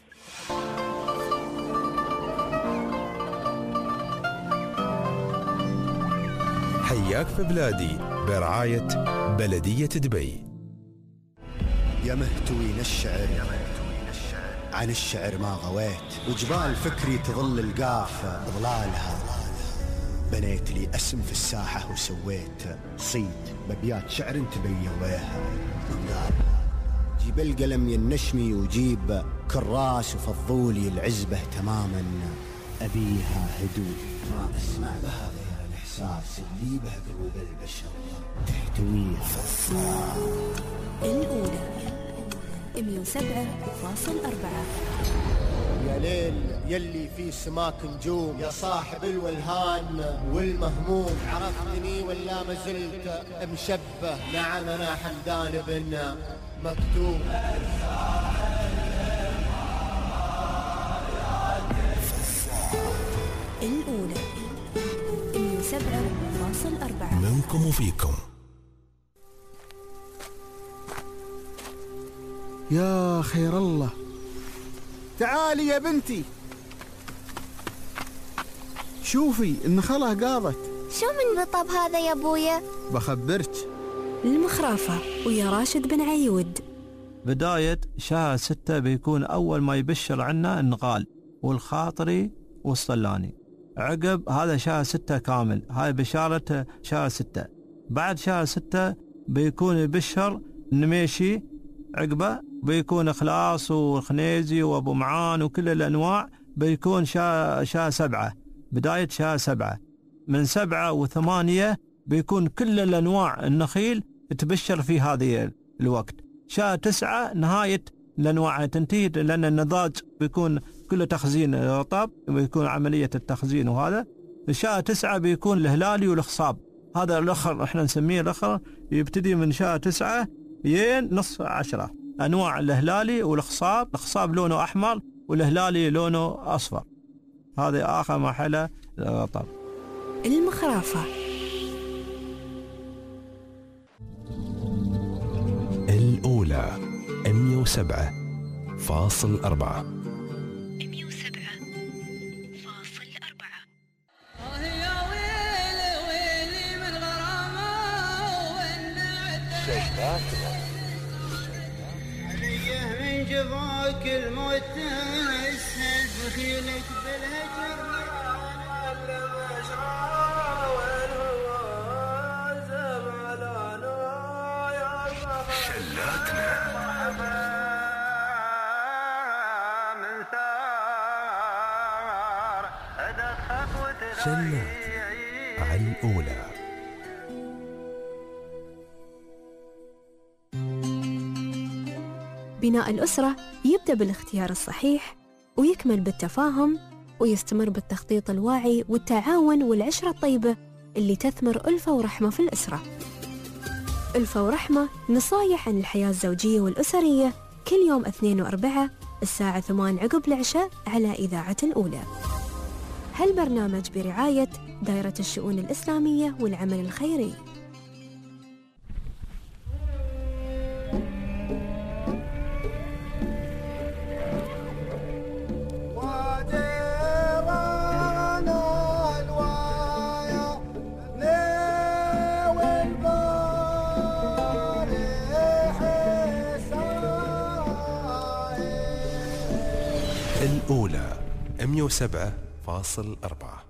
Speaker 1: حياك في بلادي برعاية بلدية دبي.
Speaker 5: يا مهتوين الشعر عن الشعر ما غويت، وجبال فكري تظل القاف ظلالها. بنيت لي اسم في الساحة وسويت صيد ببيات شعر تبيويها. جيب القلم ينشمي وجيب كراس وفضولي العزبة تماما، أبيها هدوء ما أسمع بها غير الإحساس اللي به قلوب البشر تحتويها.
Speaker 4: الأولى 107.4.
Speaker 5: يا ليل يلي في سماك نجوم، يا صاحب الولهان والمهموم، عرفتني ولا ما زلت مشبه؟ نعم أنا حمدان بن مكتوم.
Speaker 4: الأولى 107.4
Speaker 1: منكم وفيكم.
Speaker 19: يا خير الله، تعالي يا بنتي شوفي النخلة قاضت.
Speaker 20: شو من رطب هذا يا ابويا؟
Speaker 19: بخبرك.
Speaker 4: المخرافة ويا راشد بن عيود.
Speaker 21: بداية شهر 6 بيكون أول ما يبشر عنا النقال والخاطري والصلاني. عقب هذا شهر 6 كامل، هاي بشارة شهر 6. بعد شهر 6 بيكون يبشر النميشي، عقبه بيكون إخلاص والخنيزي وأبو معان وكل الأنواع. بيكون شهر 7، بداية شهر 7. من 7 و8 بيكون كل الأنواع النخيل تبشر في هذه الوقت. شهر 9 نهاية الأنواع تنتهي، لأن النضاج بيكون كله تخزين رطب، بيكون عملية التخزين. وهذا شهر 9 بيكون الهلالي والخصاب. هذا الأخر احنا نسميه الأخر، يبتدي من شهر 9 ين نصف 10. أنواع الهلالي والخصاب، الخصاب لونه أحمر والهلالي لونه أصفر. هذه آخر مرحلة للرطب.
Speaker 4: المخرافة.
Speaker 1: الأولى 107.4.
Speaker 18: من جفاك الموت تسهل بخيلك بالهجر
Speaker 1: شلات على الأولى.
Speaker 4: بناء الأسرة يبدأ بالاختيار الصحيح ويكمل بالتفاهم ويستمر بالتخطيط الواعي والتعاون والعشرة الطيبة اللي تثمر ألفة ورحمة في الأسرة. ألفة ورحمة نصايح عن الحياة الزوجية والأسرية كل يوم 2 و4 الساعة 8 عقب العشاء على إذاعة الأولى. هالبرنامج برعاية دائرة الشؤون الإسلامية والعمل الخيري.
Speaker 1: الأولى 107.4.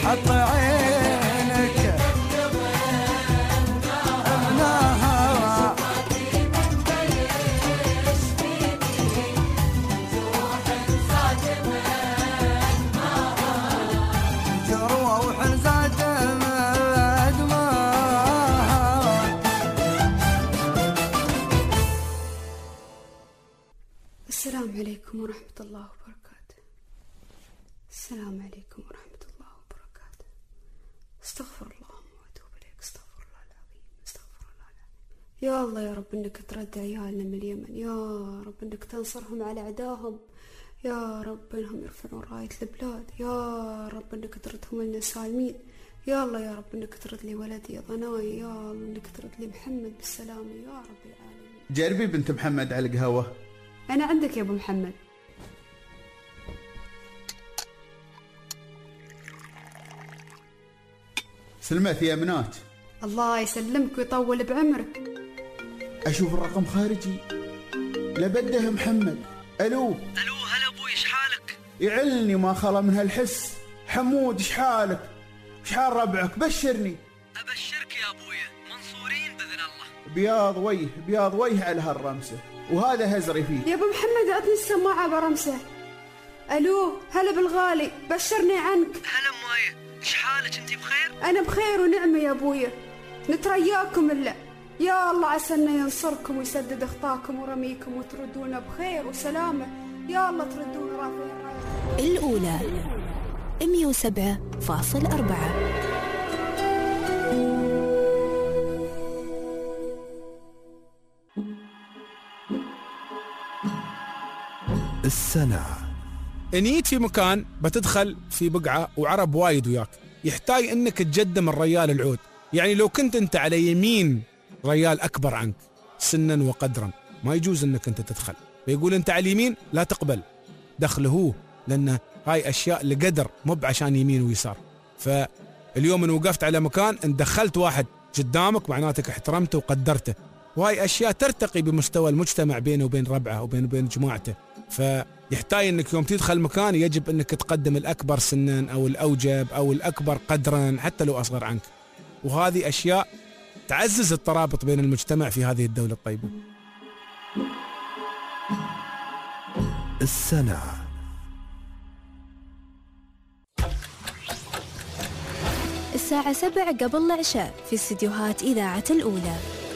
Speaker 19: حط عينك ابناها جروح زاد
Speaker 7: السلام عليكم ورحمة الله وبركاته. السلام عليكم ورحمة الله وبركاته. استغفر الله واتوب اليك. استغفر الله العظيم. استغفر الله العظيم. يا الله يا رب انك ترد عيالنا من اليمن، يا رب انك تنصرهم على اعدائهم، يا رب انهم يرفعون راية البلاد، يا رب انك تردهم لنا سالمين، يا الله يا رب انك ترد لي ولدي ضناي، يا الله انك ترد لي محمد بالسلامة يا رب العالمين.
Speaker 19: جربي بنت محمد على القهوة.
Speaker 7: أنا عندك يا أبو محمد.
Speaker 19: سلمت يا بنات.
Speaker 7: الله يسلمك ويطول بعمرك.
Speaker 19: أشوف الرقم خارجي. لبده محمد. ألو
Speaker 22: هلا أبوي، إيش حالك؟
Speaker 19: يعلني ما خلا من هالحس. حمود إيش حالك؟ إيش حال ربعك؟ بشرني.
Speaker 22: أبشرك يا أبوي، منصورين بإذن الله.
Speaker 19: بياض ويه على هالرمسة، وهذا هزري فيه.
Speaker 7: يا ابو محمد اعطني السماعه برمسه. الو هلا بالغالي، بشرني عنك.
Speaker 22: هلا مايه، ايش حالك؟ انتي بخير؟
Speaker 7: انا بخير ونعمه يا ابويا، نترياكم الا يا الله عسى انه ينصركم ويسدد اخطاكم ورميكم وتردونا بخير وسلامه، يا الله تردونا رافعين راية.
Speaker 4: الاولى 107.4.
Speaker 1: السنة.
Speaker 23: انيت في مكان بتدخل في بقعة وعرب وايد وياك، يحتاج انك تقدم الريال العود. يعني لو كنت انت على يمين ريال اكبر عنك سنا وقدرا ما يجوز انك انت تدخل، بيقول انت على اليمين لا تقبل دخله هو، لان هاي اشياء لقدر مو عشان يمين ويسار. فاليوم ان وقفت على مكان ان دخلت واحد قدامك معناتك احترمته وقدرته، وهاي اشياء ترتقي بمستوى المجتمع بينه وبين ربعه وبين جماعته. فيحتاج انك يوم تدخل مكان يجب انك تقدم الاكبر سنا او الاوجب او الاكبر قدرا حتى لو اصغر عنك، وهذه اشياء تعزز الترابط بين المجتمع في هذه الدولة الطيبة.
Speaker 1: السنة.
Speaker 4: الساعة 7 قبل العشاء في استديوهات إذاعة الأولى.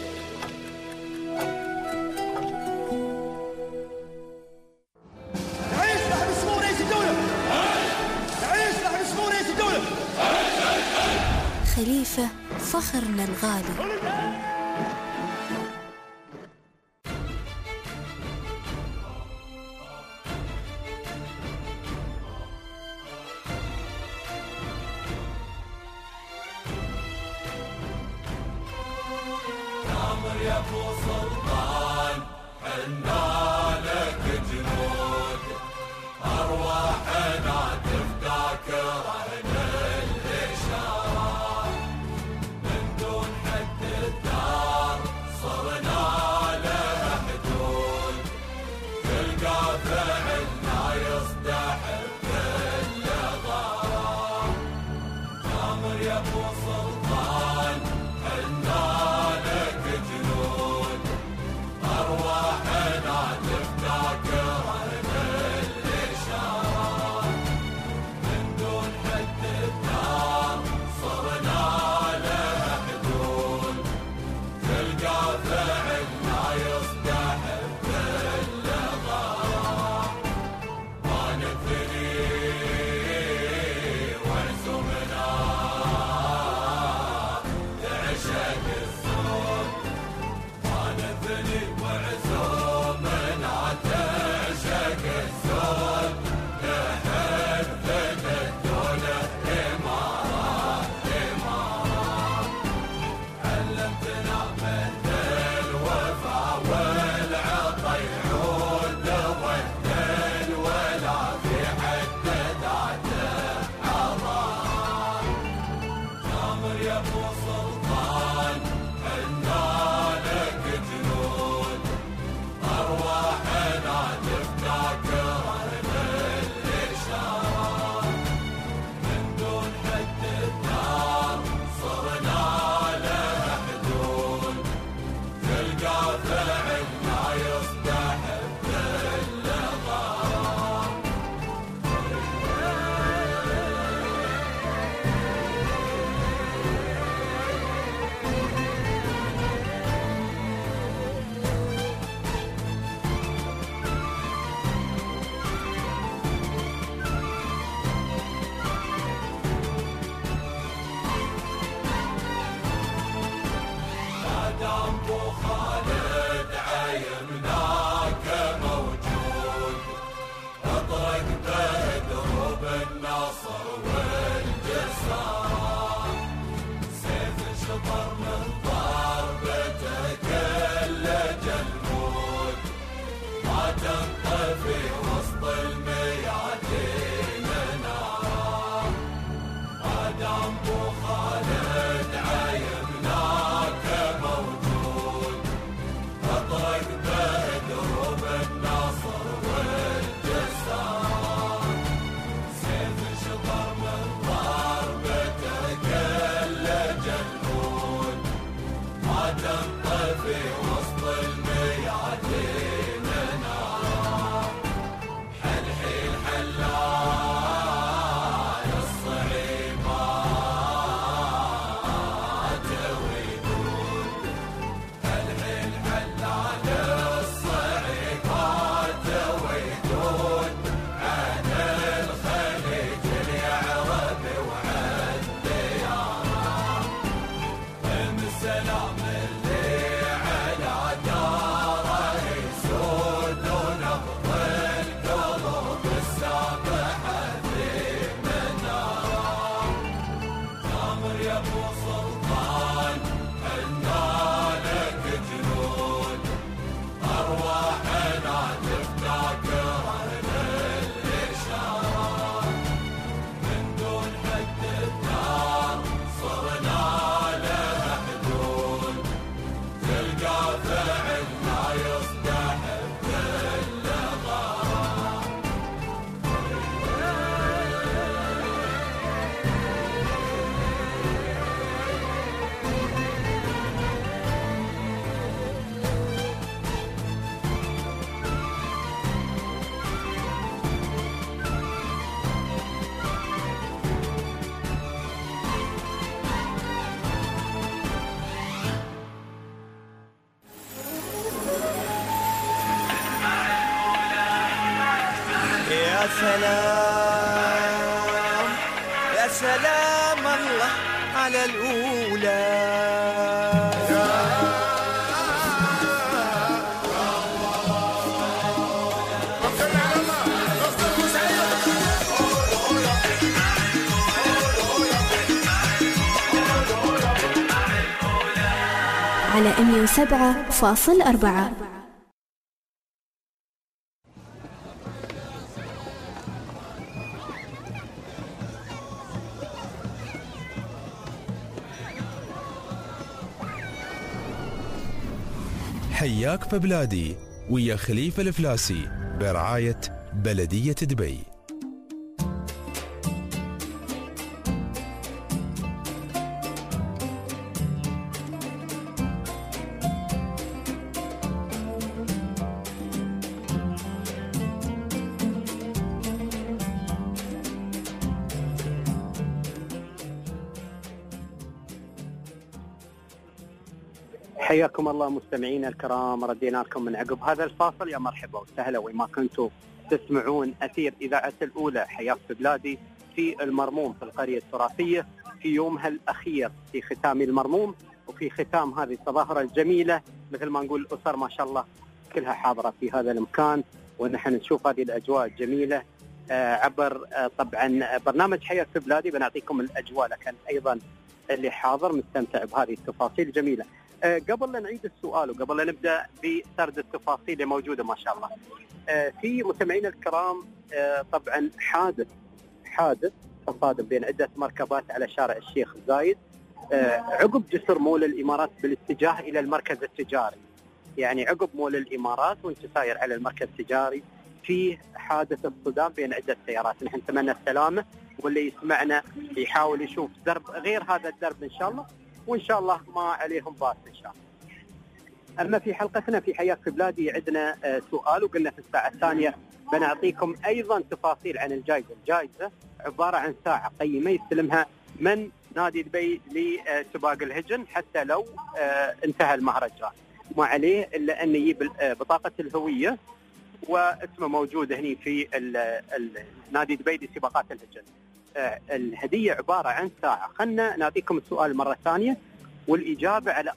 Speaker 4: خليفة فخرنا الغالي.
Speaker 17: نامر يا ابو سلطان حنا لك جنود، ارواحنا تفداك رهن الاشاره، من دون حد الدار صرنا له حدود، تلقى فعلنا يصدح بكل غرام. نامر يا ابو سلطان حنا لك جنود، ارواحنا تفداك رهن الاشاره، من دون حد الدار صرنا له حدود، تلقى فعلنا يصدح بكل غرام. ما نثني وعزمنا تعشق الصوت، ما نثني وعزمنا تعشق الصوت، نحب الدولة إمارات إمارات، علمتنا من الوفا والعطا يعود والدين، ولا في حد ذاته عظام. نامر يا ابو سلطان حنا لك جنود، ارواحنا تفداك رهن الاشاره، من دون حد
Speaker 10: سلام يا سلام الله على الأولى.
Speaker 4: على 107.4.
Speaker 1: حياك في بلادي ويا خليفة الفلاسي برعاية بلدية دبي.
Speaker 2: حياكم الله مستمعينا الكرام، ردينا لكم من عقب هذا الفاصل. يا مرحبا وسهلا وما كنتم تسمعون أثير إذاعة الأولى حياك في بلادي في المرموم في القرية التراثية في يومها الأخير في ختام المرموم وفي ختام هذه التظاهرة الجميلة. مثل ما نقول الأسر ما شاء الله كلها حاضرة في هذا المكان، ونحن نشوف هذه الأجواء الجميلة عبر طبعا برنامج حياك في بلادي. بنعطيكم الأجواء، لكن أيضا اللي حاضر مستمتع بهذه التفاصيل الجميلة. قبل لا نعيد السؤال وقبل لا نبدأ بسرد التفاصيل اللي موجودة ما شاء الله في مستمعينا الكرام، طبعا حادث تصادم بين عدة مركبات على شارع الشيخ زايد عقب جسر مول الإمارات بالاتجاه إلى المركز التجاري. يعني عقب مول الإمارات وانت ساير على المركز التجاري فيه حادث اصطدام بين عدة سيارات. نحن نتمنى السلامة، واللي يسمعنا يحاول يشوف درب غير هذا الدرب إن شاء الله، وإن شاء الله ما عليهم باس إن شاء الله. أما في حلقتنا في حياك في بلادي عندنا سؤال، وقلنا في الساعة الثانية بنعطيكم أيضا تفاصيل عن الجائزة. الجائزة عبارة عن ساعة قيمة يستلمها من نادي دبي لسباق الهجن حتى لو انتهى المهرجان، ما عليه إلا أن يجيب بطاقة الهوية واسمه موجود هني في نادي دبي لسباقات الهجن. الهدية عبارة عن ساعة. خلنا نعطيكم السؤال مرة ثانية، والإجابة على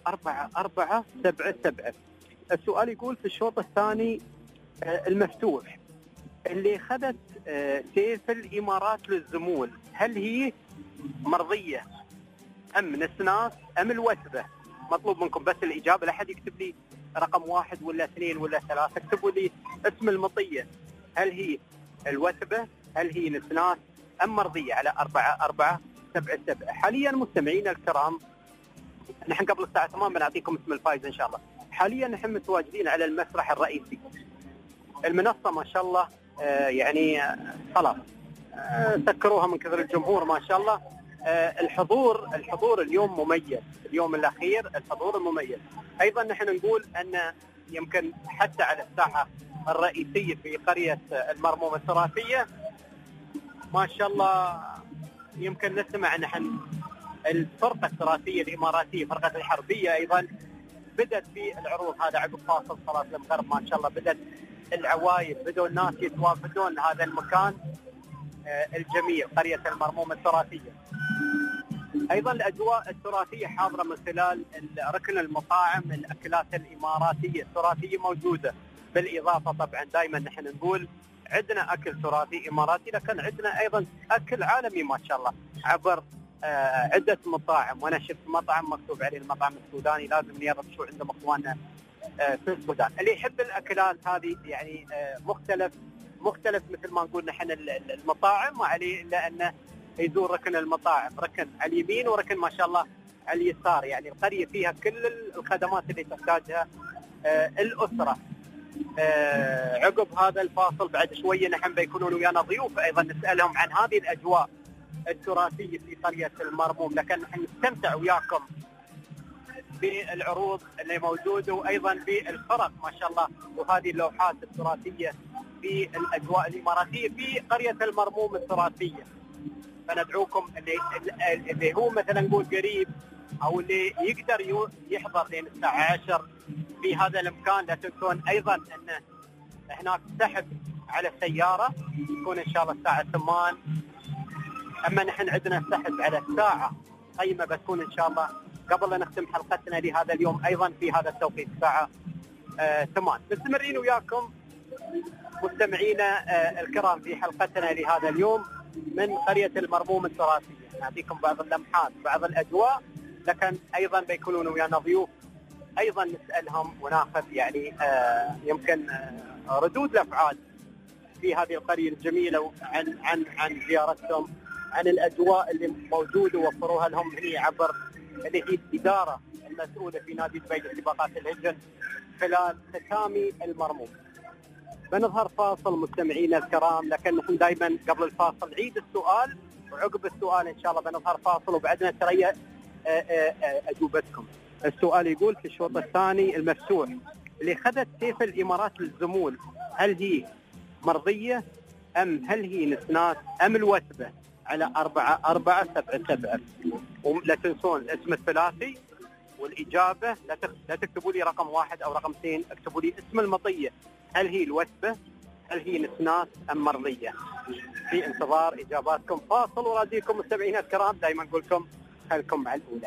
Speaker 2: 4477. السؤال يقول في الشوط الثاني المفتوح اللي أخذت سيف الإمارات للزمول، هل هي مرضية أم نسناس أم الوثبة؟ مطلوب منكم بس الإجابة، لا أحد يكتب لي رقم 1 ولا 2 ولا 3، اكتبوا لي اسم المطية، هل هي الوثبة هل هي نسناس أم مرضية على 4477. حاليا مستمعينا الكرام نحن قبل الساعة 8 بنعطيكم اسم الفائز إن شاء الله. حاليا نحن متواجدين على المسرح الرئيسي. المنصة ما شاء الله يعني خلاص سكروها من كثر الجمهور ما شاء الله. الحضور اليوم مميز، اليوم الأخير الحضور مميز. أيضا نحن نقول أن يمكن حتى على الساحة الرئيسية في قرية المرموم التراثية ما شاء الله يمكن نسمع نحن الفرقة التراثية الإماراتية فرقة الحربية أيضا بدأت في العروض. هذا عقب فاصل صلاة المغرب ما شاء الله بدأت العوايد، بدأوا الناس يتوافدون هذا المكان الجميل قرية المرموم التراثية. أيضا الأجواء التراثية حاضرة من خلال ركن المطاعم، الأكلات الإماراتية التراثية موجودة، بالإضافة طبعا دائما نحن نقول عندنا أكل تراثي إماراتي، لكن عندنا أيضا أكل عالمي ما شاء الله عبر عدة مطاعم. وأنا شفت مطعم مكتوب عليه المطعم السوداني، لازم نعرف شو عندهم أخواننا في السودان. اللي يحب الأكلات هذه يعني مختلف مثل ما نقول نحن المطاعم، ما عليه إلا أنه يزور ركن المطاعم، ركن على اليمين وركن ما شاء الله على اليسار. يعني القرية فيها كل الخدمات اللي تحتاجها الأسرة. عقب هذا الفاصل بعد شوية نحن بيكونون ويانا ضيوف أيضا نسألهم عن هذه الأجواء التراثية في قرية المرموم، لكن نحن نستمتع وياكم بالعروض اللي موجودة وأيضا بالفرق ما شاء الله وهذه اللوحات التراثية في الأجواء الإماراتية في قرية المرموم التراثية. فندعوكم اللي هو مثلا نقول قريب أو اللي يقدر يحضر لين الساعة 10 في هذا المكان. لا تنسون أيضا أن هناك سحب على سيارة تكون إن شاء الله الساعة 8. أما نحن عندنا سحب على الساعة، قيمة بتكون إن شاء الله قبل لا نختم حلقتنا لهذا اليوم أيضا في هذا التوقيت الساعة 8. مستمرين وياكم مستمعينا الكرام في حلقتنا لهذا اليوم من قرية المرموم التراثية. نعطيكم بعض اللمحات بعض الأجواء، لكن أيضا بيكونون ويانا ضيوف أيضا نسألهم وناخذ يعني يمكن ردود الأفعال في هذه القرية الجميلة عن زيارتهم، عن الأجواء اللي موجودة وفروها لهم هنا عبر اللي هي الإدارة المسؤولة في نادي دبي لسباقات الهجن خلال ختامي المرموم. بنظهر فاصل مستمعينا الكرام، لكن نحن دائما قبل الفاصل نعيد السؤال، وعقب السؤال إن شاء الله بنظهر فاصل وبعدنا ترى أجوبتكم. السؤال يقول في الشوط الثاني المفتوح اللي خذت سيف الإمارات للزمول، هل هي مرضية أم هل هي نسناس أم الوثبة؟ على 4477. ولا تنسون الاسم الثلاثي والإجابة، لا تكتبوا لي رقم 1 أو رقم 2، اكتبوا لي اسم المطية، هل هي الوثبة هل هي نسناس أم مرضية؟ في انتظار إجاباتكم. فاصل وراجيكم مستمعينا الكرام، دائما نقول لكم خلكم مع الأولى.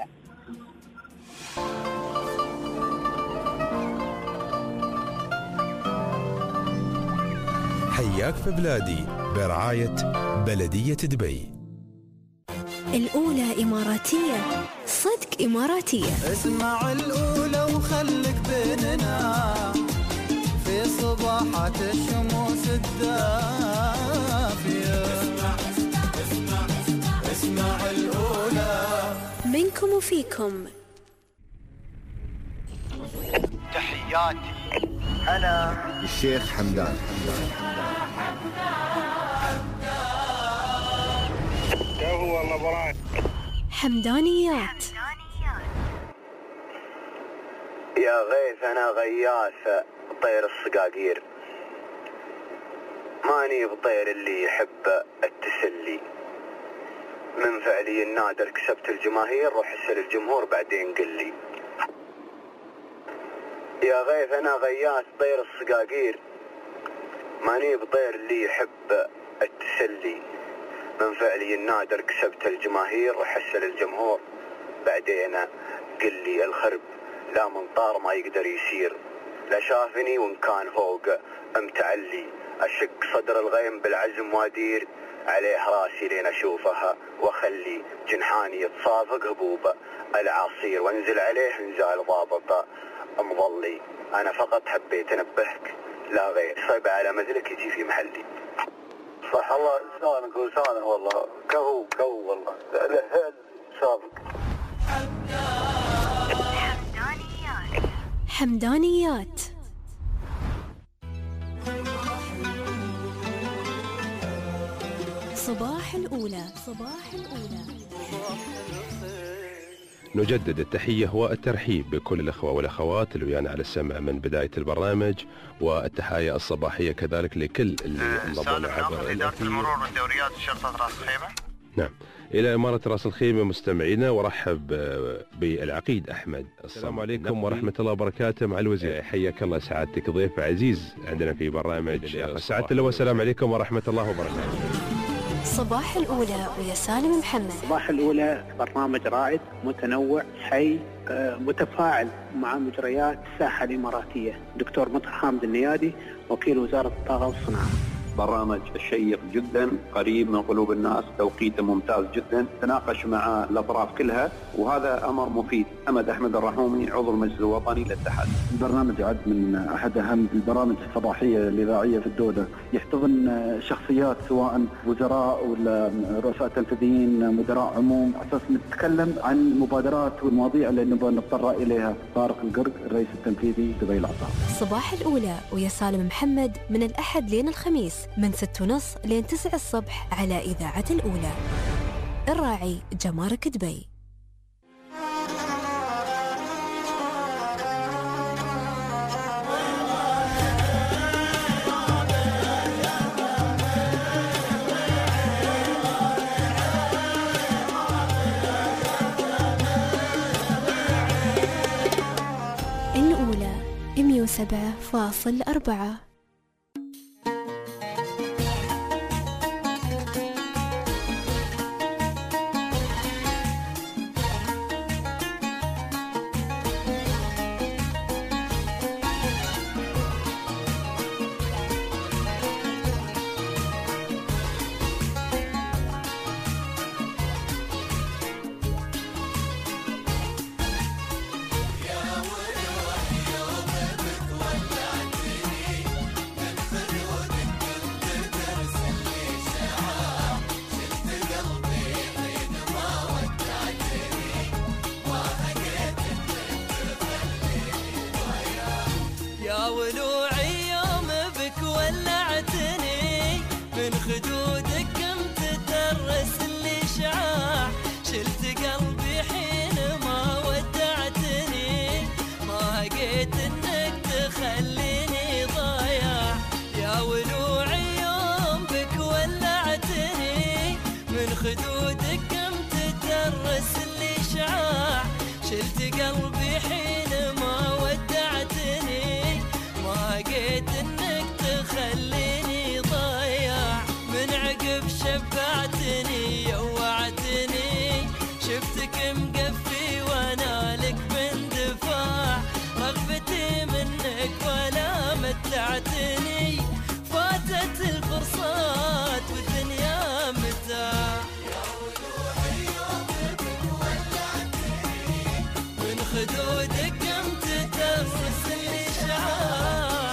Speaker 1: حياك في بلادي برعاية بلدية دبي.
Speaker 4: الأولى إماراتية، صدق إماراتية.
Speaker 10: اسمع الأولى وخلك بيننا في صباحات الشموس الدافية. اسمع الأولى
Speaker 4: منكم وفيكم.
Speaker 8: تحياتي أنا
Speaker 5: الشيخ حمدان.
Speaker 16: والله براك
Speaker 4: حمدانيات.
Speaker 5: يا غيث أنا غياث طير الصقاقير، ماني بطير اللي يحب التسلي، من فعلي النادر كسبت الجماهير، روح اسأل الجمهور بعدين قل لي. يا غيث أنا غياث طير الصقاقير، ماني بطير اللي يحب التسلي، من فعلي النادر كسبت الجماهير، روح اسأل الجمهور بعدين قل لي. الخرب لا منطار ما يقدر يسير، لا شافني وان كان فوق متعلي، اشق صدر الغيم بالعزم وادير عليه راسي لين اشوفها، واخلي جنحاني يتصافق هبوب العصير، وانزل عليه انزال ضابط مظلي. انا فقط حبيت انبهك لا غير، صعب على مثلك يجي في محلي. صح الله لسانك ولسانه والله كهو والله سابق.
Speaker 4: حمدانيات. صباح الأولى.
Speaker 1: نجدد التحية والترحيب بكل الأخوة والأخوات اللي ويانا على السمع من بداية البرنامج، والتحايا الصباحية كذلك لكل اللي انضموا عبر
Speaker 8: إدارة المرور والدوريات شرطة راس الخيمة.
Speaker 1: نعم، إلى إمارة راس الخيمة مستمعينا، ورحب بالعقيد أحمد. السلام عليكم ورحمة الله وبركاته مع الوزير. حياك الله سعادتك، ضيف عزيز عندنا في برنامج سعادة الله، والسلام عليكم ورحمة الله وبركاته.
Speaker 4: صباح الأولى ويا سالم محمد.
Speaker 2: صباح الأولى برنامج رائد متنوع حي متفاعل مع مجريات الساحة الإماراتية. دكتور مطر حامد النيادي وكيل وزارة الطاقة والصناعة.
Speaker 11: برنامج شيق جدا، قريب من قلوب الناس، توقيته ممتاز جدا، تناقش مع الأطراف كلها، وهذا أمر مفيد. أحمد الرحومي عضو المجلس الوطني للاتحاد.
Speaker 12: البرنامج يعد من أحد أهم البرامج الصباحية الإذاعية في الدولة، يحتضن شخصيات سواء وزراء ولا رؤساء تنفيذيين، مدراء عموم، أساس نتكلم عن المبادرات والمواضيع اللي نبغى نتطرق إليها. طارق القرق الرئيس التنفيذي دبي العصار.
Speaker 4: صباح الأولى ويا سالم محمد من الأحد لين الخميس من 6:30 لين 9 الصبح على إذاعة الأولى. الراعي جمارك دبي. الأولى 107.4.
Speaker 10: ولوعي يوم بك ولعتني من خدودك قمت تدرس الإشعاع شلت قلبي حين ما ودعتني ما لقيت انك تخليني ضايع يا ولوعي يوم بك ولعتني من خدودك قمت تدرس الإشعاع شلت قلبي حين ما ودعتني ما لقيت انك تخليني ضايع من عقب شبعتني يوعتني شفتك مقفي وانا لك باندفاع رغبتي منك ولا متعتني فاتت الفرصات والدنيا متاع من خدودك قمت تدرس الإشعاع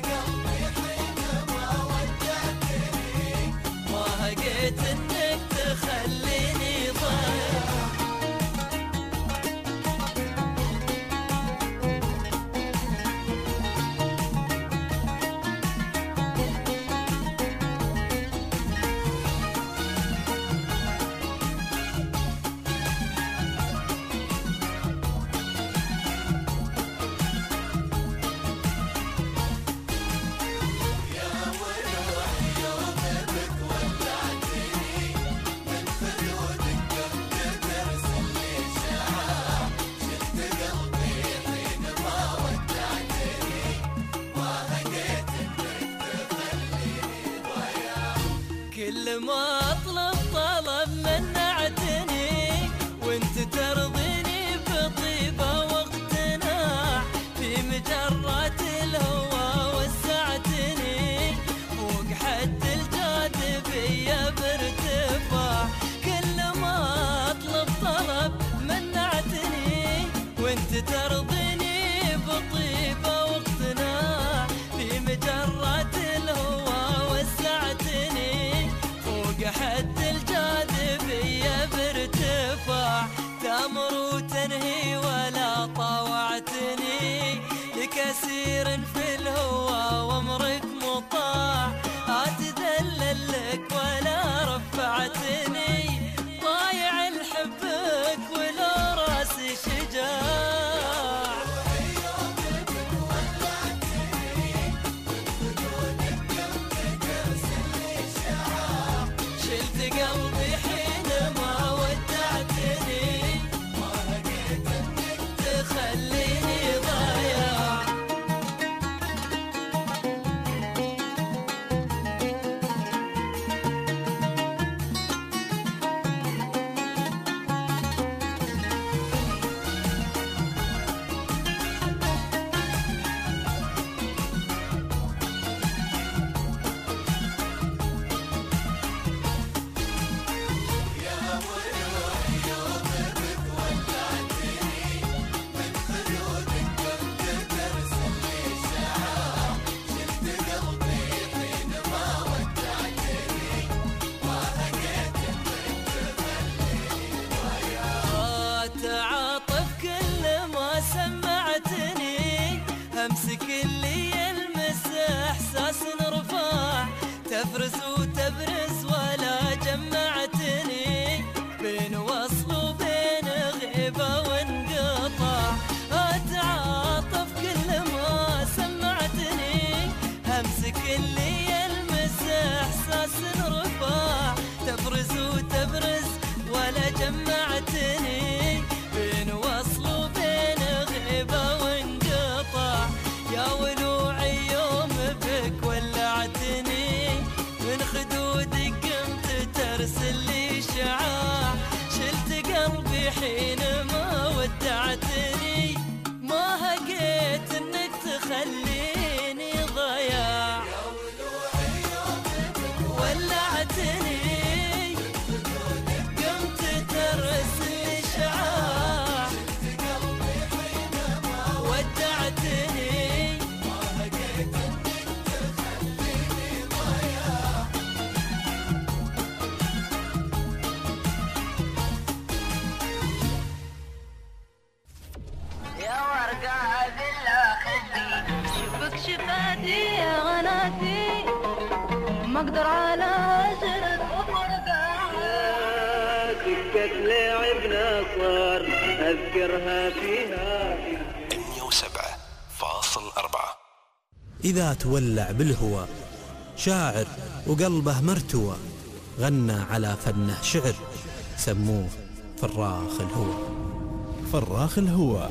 Speaker 10: ما لقيت انك تخليني ضايع كل ما اطلب طلب منعتني وانت ترضيني بطيبه واقتناع في مجرات الهوى وسعتني فوق حد الجاذبيه بارتفاع كل ما اطلب طلب منعتني وانت ترضيني بطيبه واقتناع في مجرات الهوى وسعتني حد الجاذبية بارتفاع تأمر وتنهي ولا طاوعتني لكثير في الهوى وامرك مطاع أتذلل لك ولا رفعتني ضايع الحبك ولو راسي شجاع شلت قلبي حين ما ودعتني ما لقيت انك تخليني ضايع سمعتني همسك اللي يلمس احساس رفاع تفرز وتبرز ولا جمعتني بين وصل وبين غيبه وانقطاع اتعاطف كل ما سمعتني همسك اللي يلمس احساس رفاع تفرز وتبرز ولا جمعتني بين وصل وبين غيبه وانقطاع يا ولوعي يوم بك ولعتني من خدودك قمت ترسل لي شعاع شلت قلبي واقدر على هجرة سكة لعب نصر أذكرها فيها
Speaker 9: 107.4. إذا تولع بالهوى شاعر وقلبه مرتوى، غنى على فنه شعر، سموه فراخ الهوى. فراخ الهوى.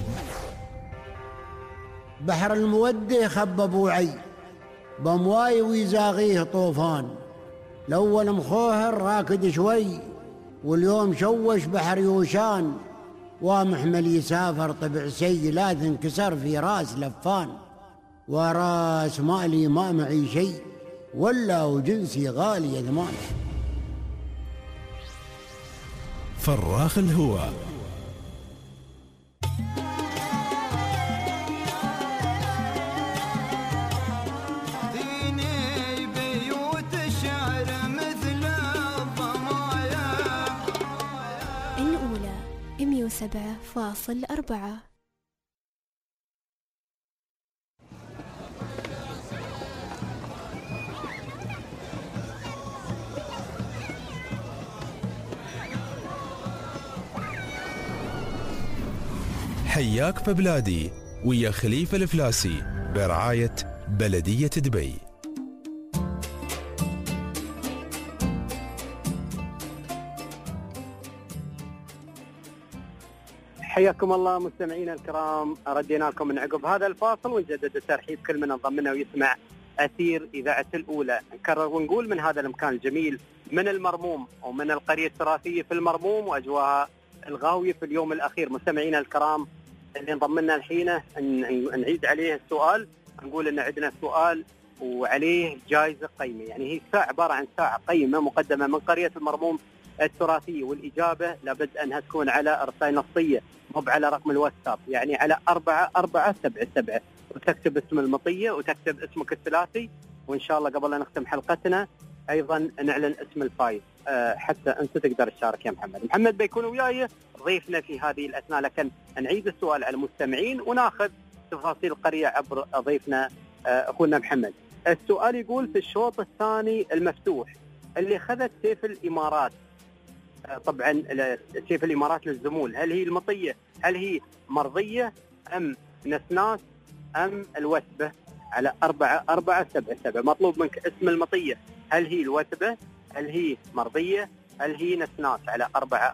Speaker 6: بحر المودة يخبب وعي بمواي ويزاغيه طوفان، الأول مخوهر راكد شوي واليوم شوش بحر يوشان، ومحمل يسافر طبع سي لا تنكسر في راس لفان، وراس مالي ما معي شي ولا وجنسي غالي ثمان.
Speaker 9: فراخ الهوى.
Speaker 4: الأولى 107.4.
Speaker 1: حياك في بلادي ويا خليفة الفلاسي برعاية بلدية دبي.
Speaker 2: حياكم الله مستمعينا الكرام، ردينا لكم من عقب هذا الفاصل ونجدد الترحيب كل من انضم لنا ويسمع أثير إذاعة الأولى. نكرر ونقول من هذا المكان الجميل من المرموم ومن القرية التراثية في المرموم وأجواء الغاوية في اليوم الأخير. مستمعينا الكرام اللي انضم لنا الحين نعيد عليه السؤال، نقول إن عندنا سؤال وعليه جائزة قيمة، يعني هي ساعة عبارة عن ساعة قيمة مقدمة من قرية المرموم التراثية، والإجابة لابد أنها تكون على رسائل نصية مو على رقم الواتساب، يعني على 4477 وتكتب اسم المطية وتكتب اسمك الثلاثي، وإن شاء الله قبل أن نختم حلقتنا أيضا نعلن اسم الفايز حتى أنت تقدر تشارك يا محمد. محمد بيكون وياي ضيفنا في هذه الأثناء، لكن نعيد السؤال على المستمعين وناخذ تفاصيل القرية عبر ضيفنا أخونا محمد. السؤال يقول في الشوط الثاني المفتوح اللي خذت سيف الإمارات، طبعا سيف الإمارات للزمول، هل هي المطية، هل هي مرضية أم نسناس أم الوثبة؟ على 4477 مطلوب منك اسم المطية، هل هي الوثبة، هل هي مرضية، هل هي نسناس؟ على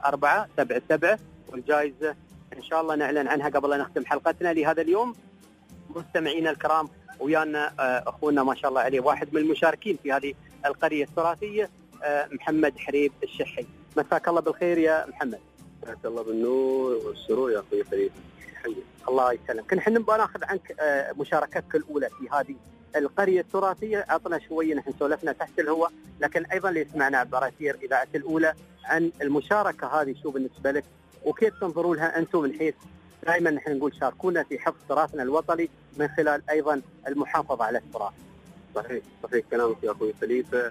Speaker 2: 4477 والجائزة إن شاء الله نعلن عنها قبل أن نختم حلقتنا لهذا اليوم. مستمعينا الكرام ويانا أخونا ما شاء الله عليه واحد من المشاركين في هذه القرية التراثية، محمد حريب الشحي. مساك الله بالخير يا محمد.
Speaker 13: مساك الله بالنور والسرور يا أخوي فريد.
Speaker 2: الله يسلمك. نحن نبغى ناخذ عنك مشاركتك الأولى في هذه القرية التراثية، عطنا شوية، نحن سولفنا تحت الهواء لكن أيضا اللي سمعنا عبر أثير إذاعة الأولى عن المشاركة هذه شو بالنسبة لك وكيف تنظروا لها أنتم، من حيث دائما نحن نقول شاركونا في حفظ تراثنا الوطني من خلال أيضا المحافظة على التراث.
Speaker 13: صحيح كلامك يا أخوي خليفة،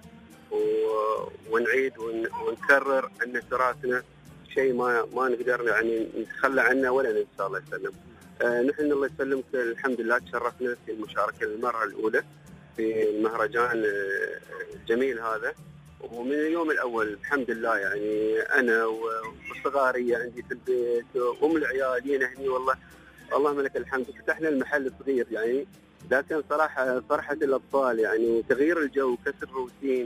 Speaker 13: ونعيد ونكرر أن تراثنا شيء ما نقدر يعني نتخلى عنه ولا ننسى. الله يسلم. نحن الله يسلمك الحمد لله تشرفنا في المشاركة للمرة الأولى في المهرجان الجميل هذا، ومن اليوم الأول الحمد لله يعني أنا وصغاري عندي في البيت وأم العيال جينا هني، والله اللهم لك الحمد. فتحنا المحل صغير يعني، لكن صراحة فرحة الأطفال يعني تغيير الجو كسر الروتين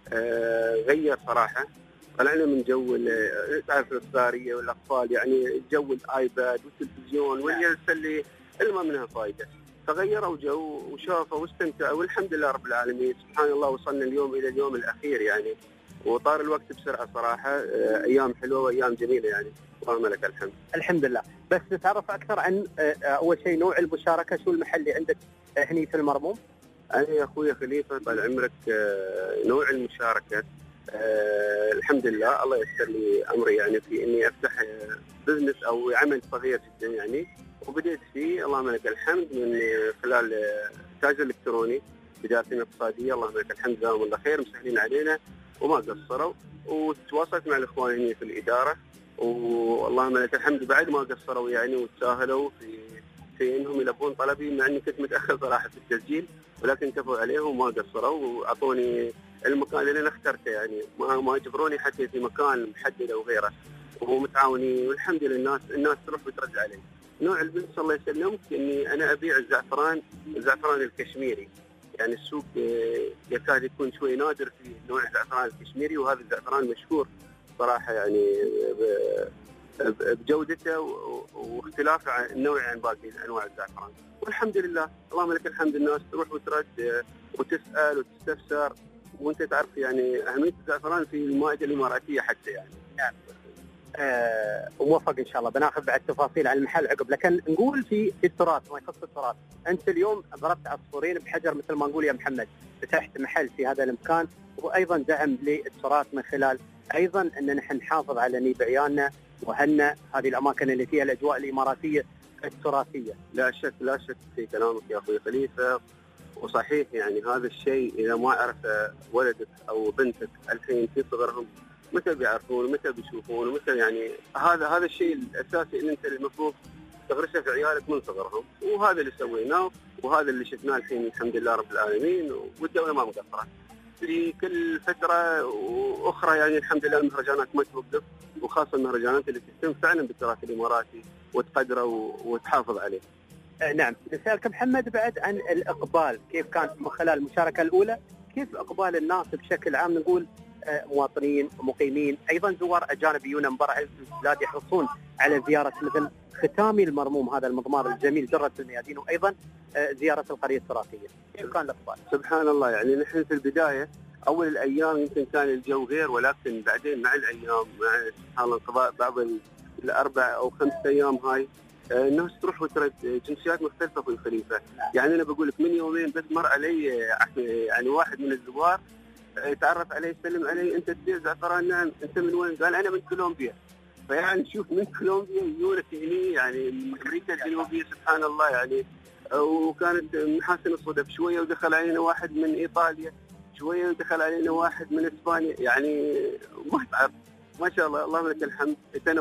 Speaker 13: غير صراحة. طلعنا من جو تعرف الصغارية والأطفال يعني جو الآيباد والتلفزيون والجلسة اللي ما منها فايدة، فغيروا جو وشافوا واستمتعوا والحمد لله رب العالمين. سبحان الله وصلنا اليوم إلى اليوم الأخير يعني، وطار الوقت بسرعة صراحة. أيام حلوة وأيام جميلة يعني، اللهم لك الحمد.
Speaker 2: الحمد لله. بس نتعرف أكثر عن أول شيء نوع المشاركة، شو المحل اللي عندك هني في المرموم؟
Speaker 13: أنا يا أخوي خليفة طال عمرك نوع المشاركة الحمد لله الله يسر لي أمري يعني في إني أفتح بزنس أو عمل صغير جدا يعني، وبدأت فيه اللهم لك الحمد من خلال تاجر إلكتروني بداية اقتصادية. اللهم لك الحمد جزاهم الله خير، مسهلين علينا وما قصروا، وتواصلت مع الإخوان هنا في الإدارة واللهم لك الحمد بعد ما قصروا يعني وتساهلوا في إنهم يلبون طلبي، مع إني كنت متأخر صراحة في التسجيل، ولكن كفوا عليهم وما قصروا وأعطوني المكان اللي انا اخترته، يعني ما جبروني حتى في مكان محدد او غيره، ومتعاونين والحمد لله. الناس تروح وترد علي. نوع البنس الله يسلمك اني انا ابيع الزعفران الكشميري، يعني السوق يكاد يكون شوي نادر في نوع الزعفران الكشميري، وهذا الزعفران مشهور صراحه يعني بجودته واختلافه عن النوع عن باقي انواع الزعفران. والحمد لله اللهم لك الحمد، الناس تروح وترد وتسال وتستفسر، وانت تعرف يعني اهميه الزعفران في المائده الاماراتيه حتى يعني.
Speaker 2: موفق ان شاء الله. بناخذ بعد تفاصيل عن المحل عقب، لكن نقول في التراث ما يخص التراث. انت اليوم ضربت عصفورين بحجر مثل ما نقول يا محمد، فتحت محل في هذا المكان، وايضا دعم للتراث من خلال ايضا ان نحن نحافظ على نيب عيالنا وهنا هذه الاماكن اللي فيها الاجواء الاماراتيه التراثيه.
Speaker 13: لا شك في كلامك يا اخوي خليفه، وصحيح يعني هذا الشيء اذا ما عرف ولدك او بنتك الحين في صغرهم متى بيعرفون متى بيشوفون ومتى، يعني هذا الشيء الاساسي اللي انت المفروض تغرسه في عيالك من صغرهم، وهذا اللي سويناه وهذا اللي شفناه الحين الحمد لله رب العالمين. والدوله ما مقصره في كل فتره واخرى، يعني الحمد لله المهرجانات ما توقف، وخاصه المهرجانات اللي تهتم فعلا بالتراث الاماراتي وتقدره وتحافظ عليه.
Speaker 2: نعم. نسألك محمد بعد عن الإقبال، كيف كان من خلال المشاركة الأولى، كيف إقبال الناس بشكل عام، نقول مواطنين مقيمين أيضا زوار أجانب يجون من برا البلاد يحرصون على زيارة مثل ختامي المرموم هذا المضمار الجميل درة الميادين، وأيضا زيارة القرية التراثية، كيف كان الإقبال؟
Speaker 13: سبحان الله، يعني نحن في البداية أول الأيام يمكن كان الجو غير، ولكن بعدين مع الأيام مع سبحان الله انقضاء بعض الأربع أو 5 أيام هاي الناس تروح وترد جنسيات مختلفة في الخليفة. يعني أنا بقول لك من يومين بس مر علي يعني واحد من الزوار تعرف علي سلم علي، أنت تبيع زعفران؟ نعم. أنت من وين؟ قال أنا من كولومبيا. فيعني شوف من كولومبيا يجونك هني يعني من أمريكا الجنوبية سبحان الله يعني. وكانت محاسن الصدف، شوية ودخل علينا واحد من إيطاليا، شوية ودخل علينا واحد من إسبانيا، يعني ما تعرف ما شاء الله اللهم لك الحمد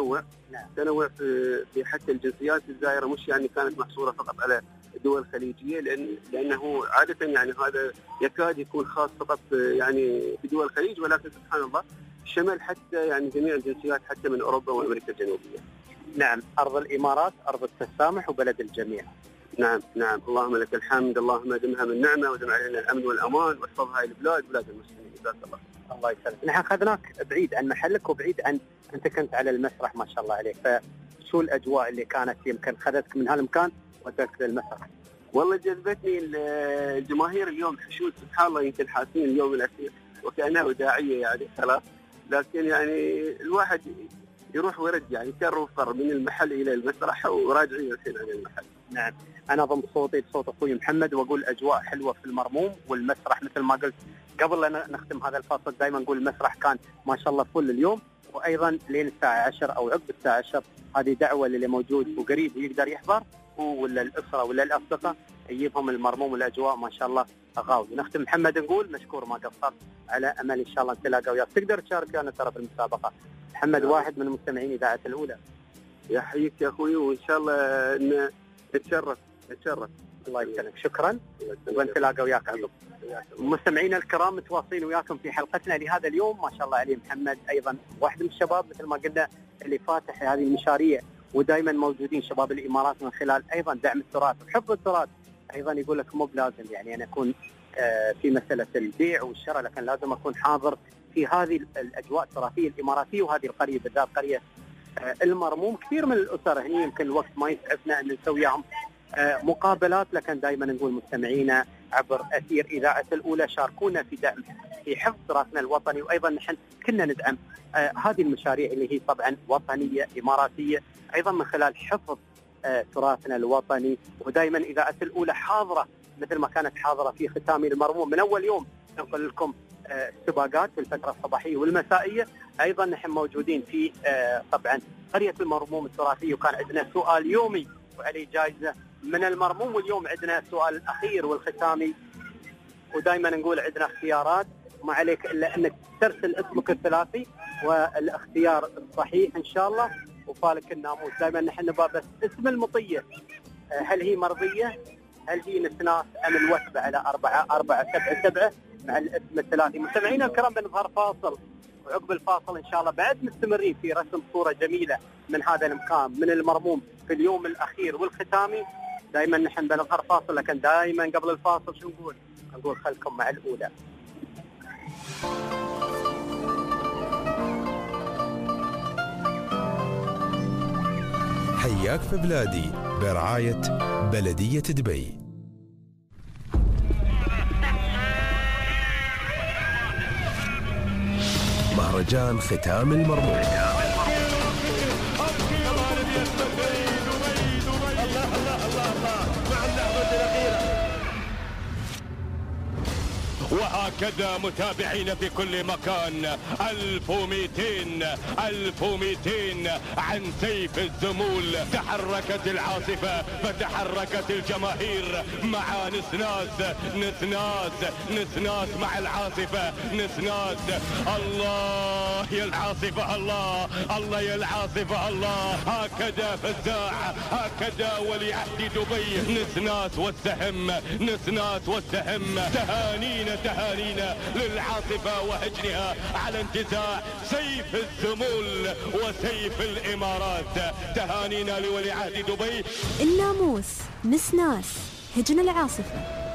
Speaker 13: تنوع في حتى الجنسيات الزائرة، مش يعني كانت محصورة فقط على الدول الخليجية، لأنه عادة يعني هذا يكاد يكون خاص فقط يعني في دول الخليج، ولكن سبحان الله شمل حتى يعني جميع الجنسيات حتى من أوروبا وأمريكا الجنوبية.
Speaker 2: نعم، أرض الإمارات أرض التسامح وبلد الجميع.
Speaker 13: نعم اللهم لك الحمد، اللهم دمها من نعمة ودم علينا الأمن والأمان واحفظ هاي البلاد بلاد المسلمين. جزاك
Speaker 2: الله يسلمك. نحن أخذناك بعيد عن محلك وبعيد عن أنت كنت على المسرح ما شاء الله عليك، فشو الأجواء اللي كانت يمكن خذتك من هالمكان ودتك للمسرح؟
Speaker 13: والله جذبتني الجماهير اليوم حشود سبحان الله، يمكن حاسين اليوم الأخير وكأنها وداعية يعني خلاص، لكن يعني الواحد يروح ورد يعني كر وفر من المحل إلى المسرح وراجعين الحين على المحل.
Speaker 2: نعم، أنا ضم صوتي بصوت أخوي محمد وأقول أجواء حلوة في المرموم، والمسرح مثل ما قلت قبل أن نختم هذا الفاصل دائما نقول المسرح كان ما شاء الله فل اليوم، وأيضا لين الساعة 10 أو عقب الساعة 10 هذه دعوة للي موجود وقريب ويقدر يحضر، ولا الأسرة ولا الأصدقاء يجيبهم المرموم والأجواء ما شاء الله غاوي. نختم محمد نقول مشكور ما قصرت، على أمل إن شاء الله نتلاقى وياك، تقدر تشارك أنا ترى في المسابقة. محمد واحد من مستمعين إذاعة الأولى.
Speaker 13: يحييك يا أخوي، وإن شاء الله إن نتشرف.
Speaker 2: الله يسلمك، شكرا، ونتلاقى وياك عقب. مستمعينا الكرام متواصلين وياكم في حلقتنا لهذا اليوم، ما شاء الله عليه محمد أيضا واحد من الشباب مثل ما قلنا اللي فاتح هذه المشاريع، ودائما موجودين شباب الإمارات من خلال أيضا دعم التراث وحفظ التراث. أيضا يقول لك مو بلازم يعني أنا أكون في مسألة البيع والشراء، لكن لازم أكون حاضر في هذه الأجواء التراثية الإماراتية، وهذه القرية بالذات قرية المرموم. كثير من الأسر هني يمكن الوقت ما يسعفنا أن نسوي وياهم مقابلات، لكن دائما نقول مستمعينا عبر أثير إذاعة الأولى شاركونا في دعم في حفظ تراثنا الوطني، وأيضا نحن كنا ندعم هذه المشاريع اللي هي طبعا وطنية إماراتية، أيضا من خلال حفظ تراثنا الوطني. ودائما إذاعة الأولى حاضرة مثل ما كانت حاضرة في ختامي المرموم من أول يوم، ننقل لكم السباقات في الفترة الصباحية والمسائية. أيضا نحن موجودين في طبعا قرية المرموم التراثية، وكان عندنا سؤال يومي وعليه جائزة من المرموم، واليوم عندنا السؤال الأخير والختامي، ودائما نقول عندنا اختيارات، ما عليك إلا أنك ترسل اسمك الثلاثي والاختيار الصحيح إن شاء الله وفالك الناموس. دائما نحن نبغى بس اسم المطية، هل هي مرضية، هل هي نسناس أم الوثبة على 4477. مع الاسم الثلاثي. مستمعينا الكرام بنظهر فاصل، وعقب الفاصل ان شاء الله بعد مستمرين في رسم صوره جميله من هذا المكان من المرموم في اليوم الاخير والختامي. دائما نحن بنظهر فاصل، لكن دائما قبل الفاصل شو نقول؟ نقول خلكم مع الاولى.
Speaker 1: حياك في بلادي برعاية بلدية دبي. مهرجان ختام المرموم.
Speaker 3: وهكذا متابعين في كل مكان 1200 عن سيف الزمول. تحركت العاصفة فتحركت الجماهير مع نسناس مع العاصفة. نسناس الله يا العاصفة، الله يا العاصفة، الله. هكذا فزاع، هكذا ولي عهد دبي. نسناس والسهم. تهانينا للعاصفة وهجنها على انتزاع سيف الزمول وسيف الإمارات. تهانينا لولي عهد دبي.
Speaker 4: الناموس، نسناس، هجن العاصفة.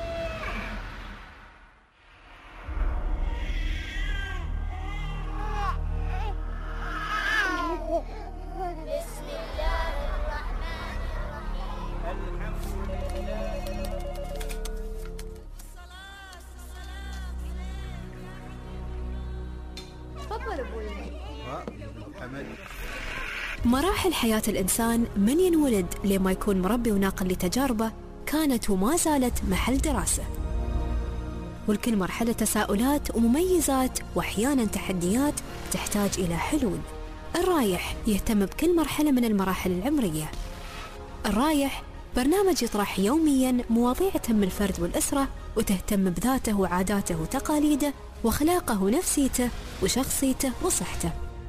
Speaker 4: مراحل حياة الإنسان من ينولد لما يكون مربي وناقل لتجاربه كانت وما زالت محل دراسة، والكل مرحلة تساؤلات ومميزات وأحيانا تحديات تحتاج إلى حلول. الرايح يهتم بكل مرحلة من المراحل العمرية. الرايح برنامج يطرح يوميا مواضيع تهم الفرد والأسرة وتهتم بذاته وعاداته وتقاليده وأخلاقه ونفسيته وشخصيته وصحته.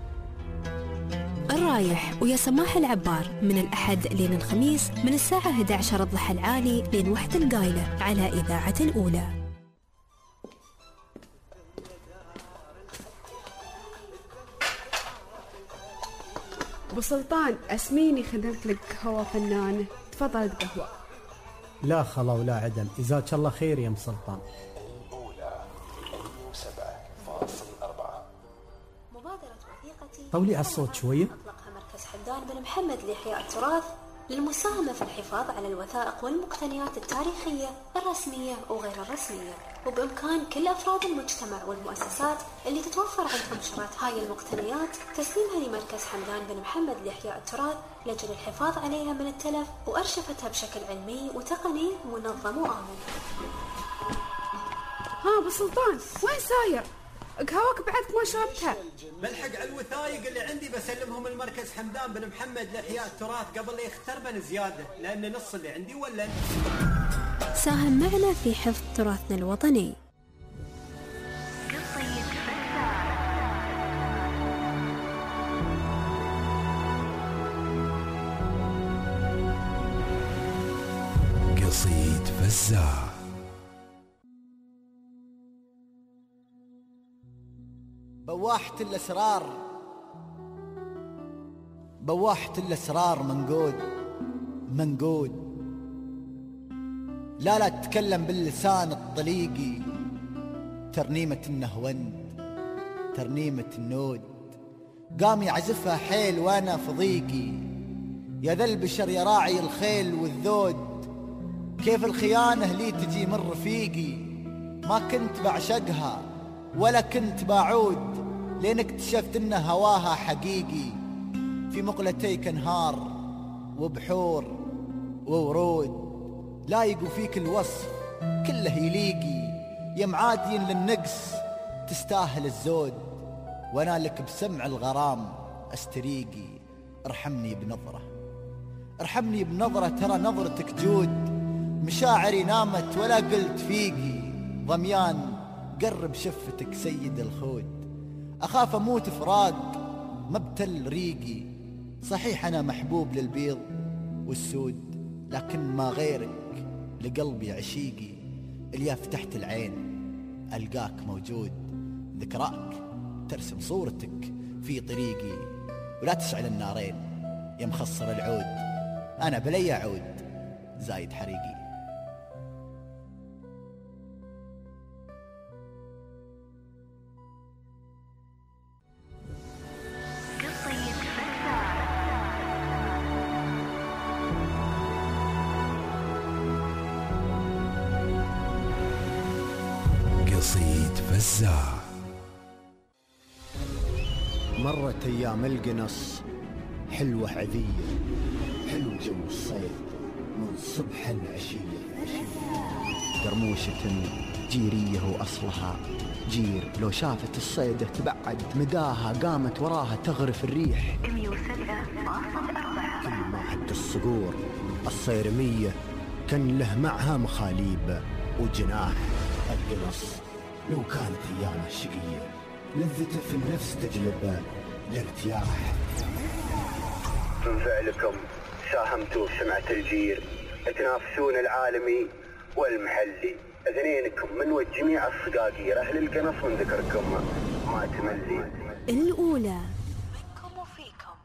Speaker 4: الرايح ويا سماح العبار من الأحد لين الخميس من الساعة 11 الضحى العالي لين 1 القايلة على إذاعة الأولى.
Speaker 7: أبو سلطان اسميني خدمت لك قهوة فنانة، تفضل قهوة.
Speaker 14: لا خلا ولا عدم، جزاك الله خير يا ام سلطان. طولي على الصوت شوية.
Speaker 4: أطلقها مركز حمدان بن محمد لإحياء التراث للمساهمة في الحفاظ على الوثائق والمقتنيات التاريخية الرسمية وغير الرسمية، وبإمكان كل أفراد المجتمع والمؤسسات اللي تتوفر عندهم شراط هاي المقتنيات تسليمها لمركز حمدان بن محمد لإحياء التراث لأجل الحفاظ عليها من التلف وأرشفتها بشكل علمي وتقني منظم وآمن.
Speaker 7: ها أبو سلطان وين ساير؟ قهوك بعدك ما شربتها.
Speaker 14: بلحق على الوثائق اللي عندي بسلمهم المركز حمدان بن محمد لإحياء التراث قبل لا يختربن زيادة، لأن نص اللي عندي ولا.
Speaker 4: ساهم معنا في حفظ تراثنا الوطني.
Speaker 1: قصيد فزاع.
Speaker 5: بواحة الأسرار منقود لا تتكلم باللسان الطليقي، ترنيمة النهوند ترنيمة النود، قام يعزفها حيل وانا في ضيقي، يا ذا البشر يا راعي الخيل والذود، كيف الخيانة لي تجي من رفيقي، ما كنت بعشقها ولا كنت بعود، لين اكتشفت ان هواها حقيقي، في مقلتيك انهار وبحور وورود، لايق فيك الوصف كله يليقي، يا معادي للنقص تستاهل الزود، وانا لك بسمع الغرام استريقي، ارحمني بنظرة ترى نظرتك جود، مشاعري نامت ولا قلت فيقي، ضميان قرب شفتك سيد الخود، أخاف أموت فراق مبتل ريقي، صحيح أنا محبوب للبيض والسود، لكن ما غيرك لقلبي عشيقي، الياف تحت العين ألقاك موجود، ذكراك ترسم صورتك في طريقي، ولا تشعل النارين يا مخصر العود، أنا بلي أعود زايد حريقي.
Speaker 9: قصيد فزاع.
Speaker 5: مرت أيام القنص حلوة عذية، حلو جو الصيد من صبح العشية، قرموشة جيرية وأصلها جير، لو شافت الصيدة تبعد مداها، قامت وراها تغرف الريح. 107.4 كل ما عد الصقور الصيرمية كان له معها مخاليب وجناح. القنص لو كانت أيامه شقية لذته في النفس تجلب الارتياح.
Speaker 15: من فعلكم ساهمتوا في سمعة الجير، تنافسون العالمي والمحلي، اثنينكم من وجميع الصقاقير، أهل القنص من ذكركم ما تملي.
Speaker 4: الأولى
Speaker 22: منكم وفيكم.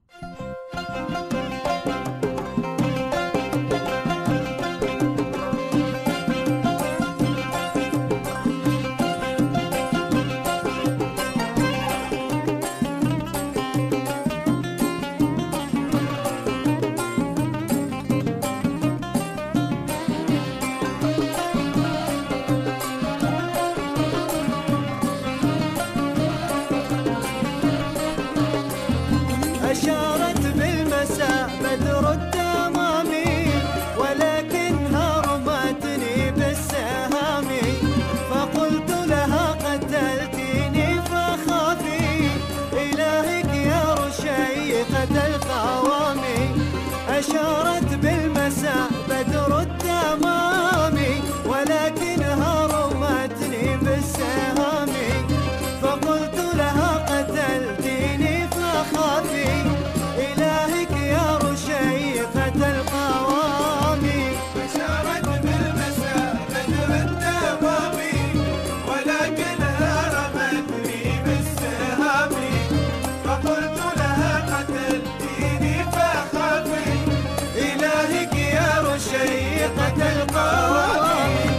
Speaker 10: أشارت بالمساء بدر التمامي، ولكنها رمتني بالسهام، فقلت لها قتلتيني فخافي إلهك يا رشيقة القوام. أشارت بالمساء بدر التمامي، ولكنها رمتني بالسهام، فقلت لها قتلتيني فخافي إلهك يا رشيقة القوام. أشارت بالمساء بدر التمامي، ولكنها رمتني بالسهام، فقلت لها قتلتيني فخافي إلهك يا رشيقة القوام.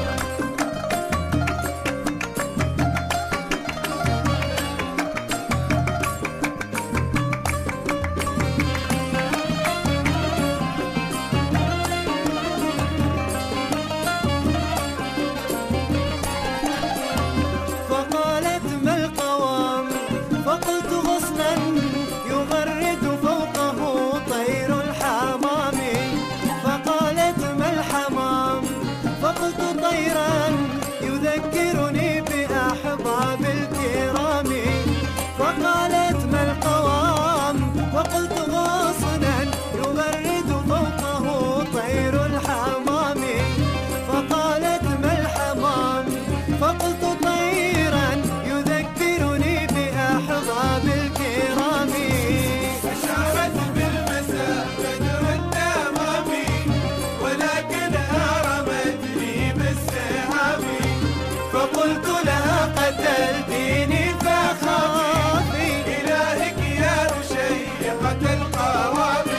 Speaker 10: فقالت ما القوام، فقلت غصنا يغرد فوقه طير الحمام. فقالت ما الحمام، فقلت طيرا يذكرني بأحباب الكرام. فقالت ما القوام، فقلت غصنا يغرد فوقه طير الحمام. فقالت ما الحمام، فقلت طيرا يذكرني بأحباب الكرام. أشارت بالمساء بدر التمامي، ولكنها رمتني بالسهام، فقلت لها قتلتيني فخافي إلهك يا رشيقة القوام.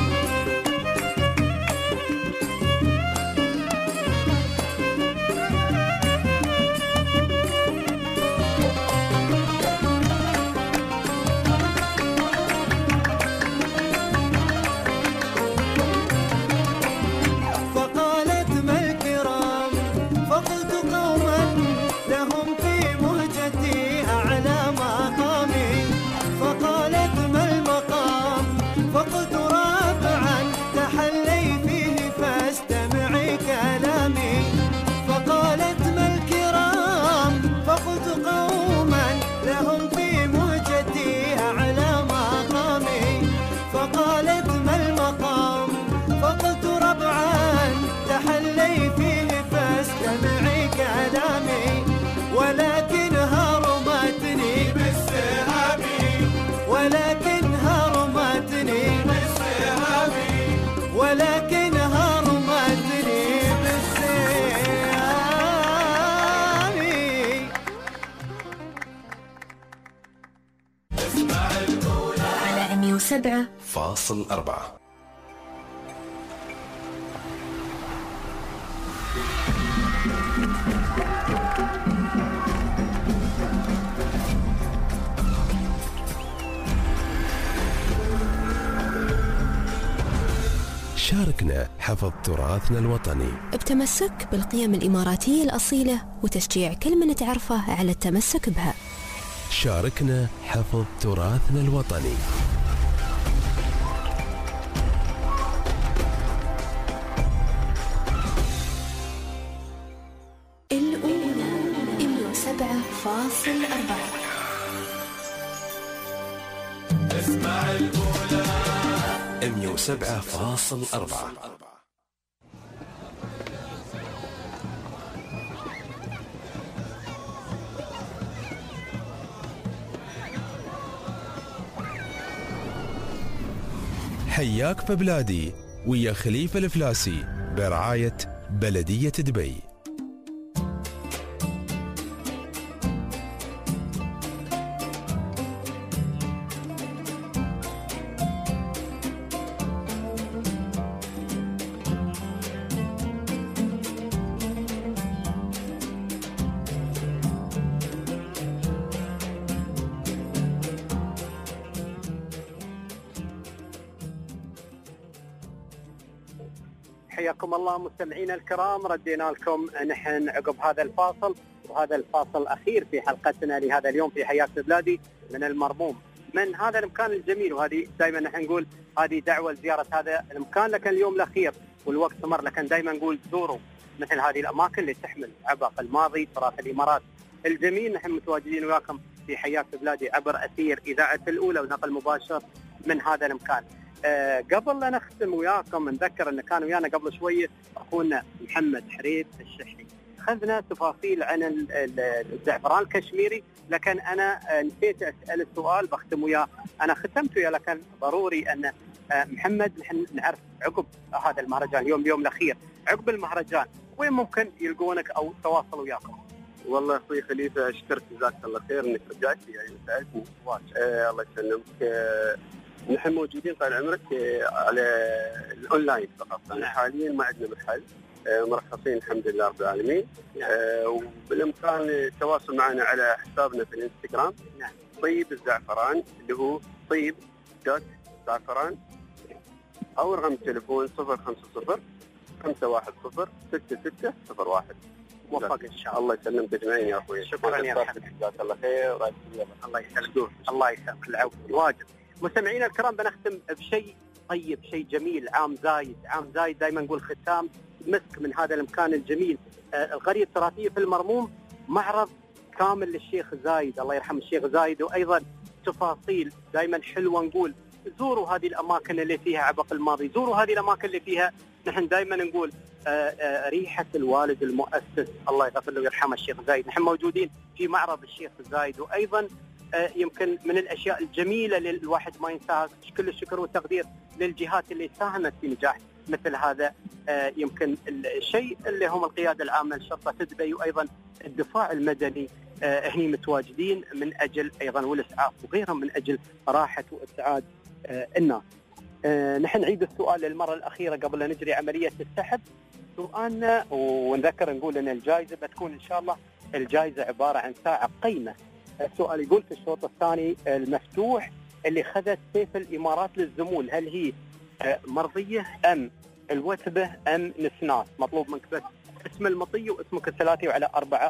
Speaker 10: فقالت ما الكرام، فقلت قوما لهم في مهجتي أعلى مقامي. فقالت ما المقام، فقلت رابعا تحلي فيه فاستمعي كلامي. فقالت ما الكرام، فقلت قوما لهم في مهجتي أعلى مقامي. فقالت ما المقام، فقلت ربعا تحلي فيه فاستمعي كلامي. ولكنها رمتني بالسهام، ولكنها رمتني بالسهام، ولكنها رمتني بالسهام.
Speaker 9: 107.4. شاركنا حفظ تراثنا الوطني
Speaker 4: بتمسك بالقيم الإماراتية الأصيلة وتشجيع كل من تعرفه على التمسك بها.
Speaker 9: شاركنا حفظ تراثنا الوطني.
Speaker 4: الأولى 107.4.
Speaker 17: اسمع الأولى
Speaker 9: 107.4. حياك في بلادي ويا خليفة الفلاسي برعاية بلدية دبي.
Speaker 2: حياكم الله مستمعينا الكرام، ردينا لكم نحن عقب هذا الفاصل، وهذا الفاصل الأخير في حلقتنا لهذا اليوم في حياك بلادي من المرموم، من هذا المكان الجميل. وهذه دائما نحن نقول هذه دعوة لزيارة هذا المكان، لكن اليوم الأخير والوقت مر، لكن دائما نقول زوروا مثل هذه الأماكن اللي تحمل عبق الماضي تراث الإمارات الجميل. نحن متواجدين وياكم في حياك بلادي عبر أثير إذاعة الأولى ونقل مباشر من هذا المكان. قبل لا نختم وياكم نذكر ان كان ويانا قبل شويه اخونا محمد حريب الشحي، اخذنا تفاصيل عن الزعفران الكشميري، لكن انا نسيت اسال السؤال بختم وياه، انا ختمت وياه، لكن ضروري ان محمد نحن نعرف عقب هذا المهرجان اليوم الاخير، عقب المهرجان وين ممكن يلقونك او تواصلوا وياكم؟
Speaker 13: والله اخوي خليفه اشكرك جزاك الله خير انك رجعت لي يعني ساعدتني. الله يسلمك. نحن موجودين طال عمرك على الاونلاين فقط، يعني حاليا ما عندنا محل، مرخصين الحمد لله رب العالمين. وبالامكان التواصل معنا على حسابنا في الانستغرام طيب الزعفران اللي هو طيب زعفران، او رقم التليفون 050 510 6601. موفق ان شاء الله. الله يسلمك اجمعين يا اخوي. شكرا يا محمد، جزاك الله خير. الله يسلمك. الله يسلمك. العفو الواجب. مستمعينا الكرام بنختم بشيء طيب، شيء جميل. عام زايد دائما نقول ختام مسك من هذا المكان الجميل، القرية التراثية في المرموم، معرض كامل للشيخ زايد الله يرحم الشيخ زايد، وايضا تفاصيل دائما حلوه. نقول زوروا هذه الاماكن اللي فيها عبق الماضي، زوروا هذه الاماكن اللي فيها نحن دائما نقول ريحه الوالد المؤسس الله يغفر له ويرحمه الشيخ زايد. نحن موجودين في معرض الشيخ زايد، وايضا يمكن من الاشياء الجميله اللي الواحد ما ينساها كل الشكر والتقدير للجهات اللي ساهمت في نجاح مثل هذا. يمكن الشيء اللي هم القياده العامه لشرطه دبي، وايضا الدفاع المدني هني متواجدين من اجل ايضا والاسعاف وغيرهم من اجل راحه واسعاد الناس. نحن نعيد السؤال للمره الاخيره قبل لا نجري عمليه السحب. سؤالنا ونذكر نقول ان الجائزه بتكون ان شاء الله الجائزه عباره عن ساعه قيمه. السؤال يقول في الشوط الثاني المفتوح اللي خذت سيف الامارات للزمول، هل هي مرضيه ام الوثبه ام نسناس؟ مطلوب منك بس اسم المطي واسمك الثلاثي وعلى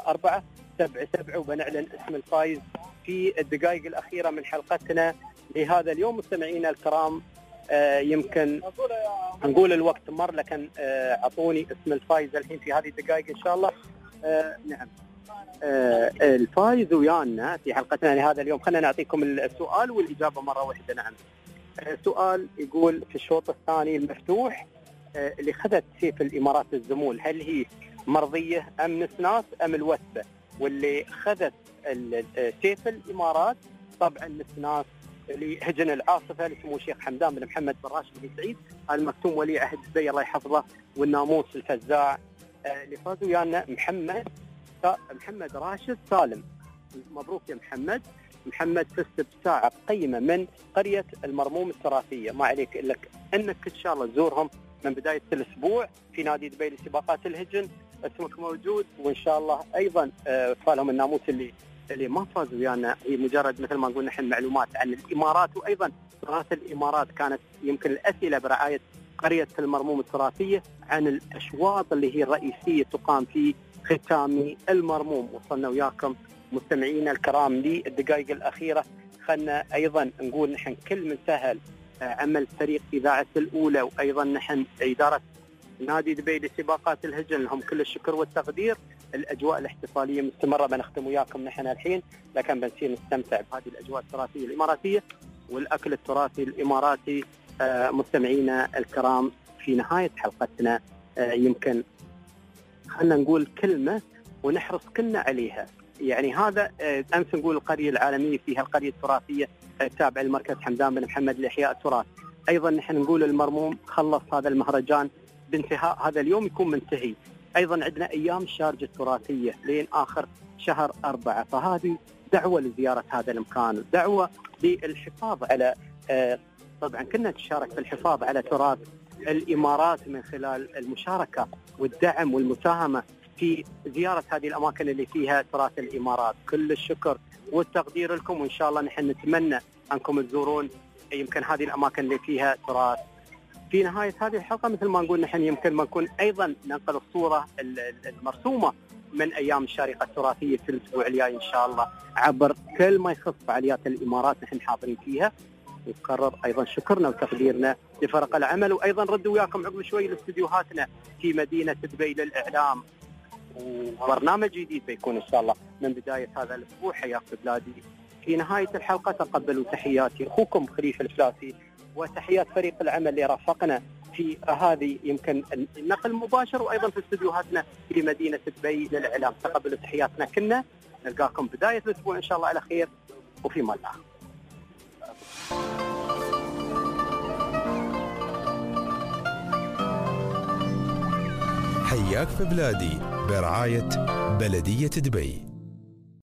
Speaker 13: 4477، وبنعلن اسم الفائز في الدقائق الاخيره من حلقتنا لهذا اليوم. مستمعينا الكرام يمكن نقول الوقت مر، لكن اعطوني اسم الفائز الحين في هذه الدقائق ان شاء الله. نعم الفائز ويانا في حلقتنا لهذا اليوم. خلينا نعطيكم السؤال والاجابه مره واحده. نعم السؤال يقول في الشوط الثاني المفتوح اللي خذت سيف الامارات الزمول، هل هي مرضيه ام نسناس ام الوثبه؟ واللي خذت سيف الامارات طبعا نسناس لهجن العاصفه لسمو الشيخ حمدان بن محمد بن راشد بن سعيد المكتوم ولي عهد دبي الله يحفظه، والناموس الفزاع اللي فاز ويانا محمد راشد سالم. مبروك يا محمد.
Speaker 2: محمد فزت بساعة قيمة من قرية المرموم التراثية. ما عليك إلا أنك إن شاء الله تزورهم من بداية الأسبوع في نادي دبي لسباقات الهجن. اسمك موجود، وإن شاء الله أيضا فالهم الناموس اللي ما فازوا ويانا هي مجرد مثل ما نقول نحن معلومات عن الإمارات، وأيضا تراث الإمارات. كانت يمكن الأسئلة برعاية قرية المرموم التراثية عن الأشواط اللي هي الرئيسية تقام في ختام المرموم. وصلنا وياكم مستمعينا الكرام للدقائق الأخيرة. خلنا أيضا نقول نحن كل من سهل عمل فريق إذاعة الأولى، وأيضا نحن إدارة نادي دبي لسباقات الهجن، لهم كل الشكر والتقدير. الأجواء الاحتفالية مستمرة، بنختم وياكم نحن الحين، لكن بنصير نستمتع بهذه الأجواء التراثية الإماراتية والأكل التراثي الإماراتي. مستمعينا الكرام، في نهاية حلقتنا يمكن خلنا نقول كلمة ونحرص كلنا عليها. يعني هذا أمس نقول القرية العالمية فيها القرية التراثية التابعة لمركز حمدان بن محمد لإحياء التراث. أيضا نحن نقول المرموم خلص هذا المهرجان بانتهاء هذا اليوم يكون منتهي. أيضا عندنا أيام الشارجة التراثية لين آخر شهر 4، فهذه دعوة لزيارة هذا المكان، دعوة للحفاظ على طبعا كنا نتشارك في الحفاظ على تراث الإمارات من خلال المشاركة والدعم والمساهمة في زيارة هذه الأماكن اللي فيها تراث الإمارات. كل الشكر والتقدير لكم، وإن شاء الله نحن نتمنى أنكم تزورون يمكن هذه الأماكن اللي فيها تراث. في نهاية هذه الحلقة مثل ما نقول نحن يمكن ما نكون أيضا ننقل الصورة المرسومة من أيام الشارقة التراثية في الأسبوع الجاي إن شاء الله عبر كل ما يخص فعاليات الإمارات نحن حاضرين فيها. ونكرر أيضا شكرنا وتقديرنا لفرق العمل، وأيضا ردوا وياكم عقب شوي لاستديوهاتنا في مدينة دبي للإعلام، وبرنامج جديد بيكون إن شاء الله من بداية هذا الأسبوع. حياك بلادي. في نهاية الحلقة تقبلوا تحياتي أخوكم خليفة الفلاسي، وتحيات فريق العمل اللي رافقنا في هذه يمكن النقل المباشر، وأيضا في استديوهاتنا في مدينة دبي للإعلام. تقبلوا تحياتنا كلنا. نلقاكم بداية الأسبوع إن شاء الله على خير وفي مال آخر.
Speaker 9: حياك في بلادي برعاية بلدية دبي.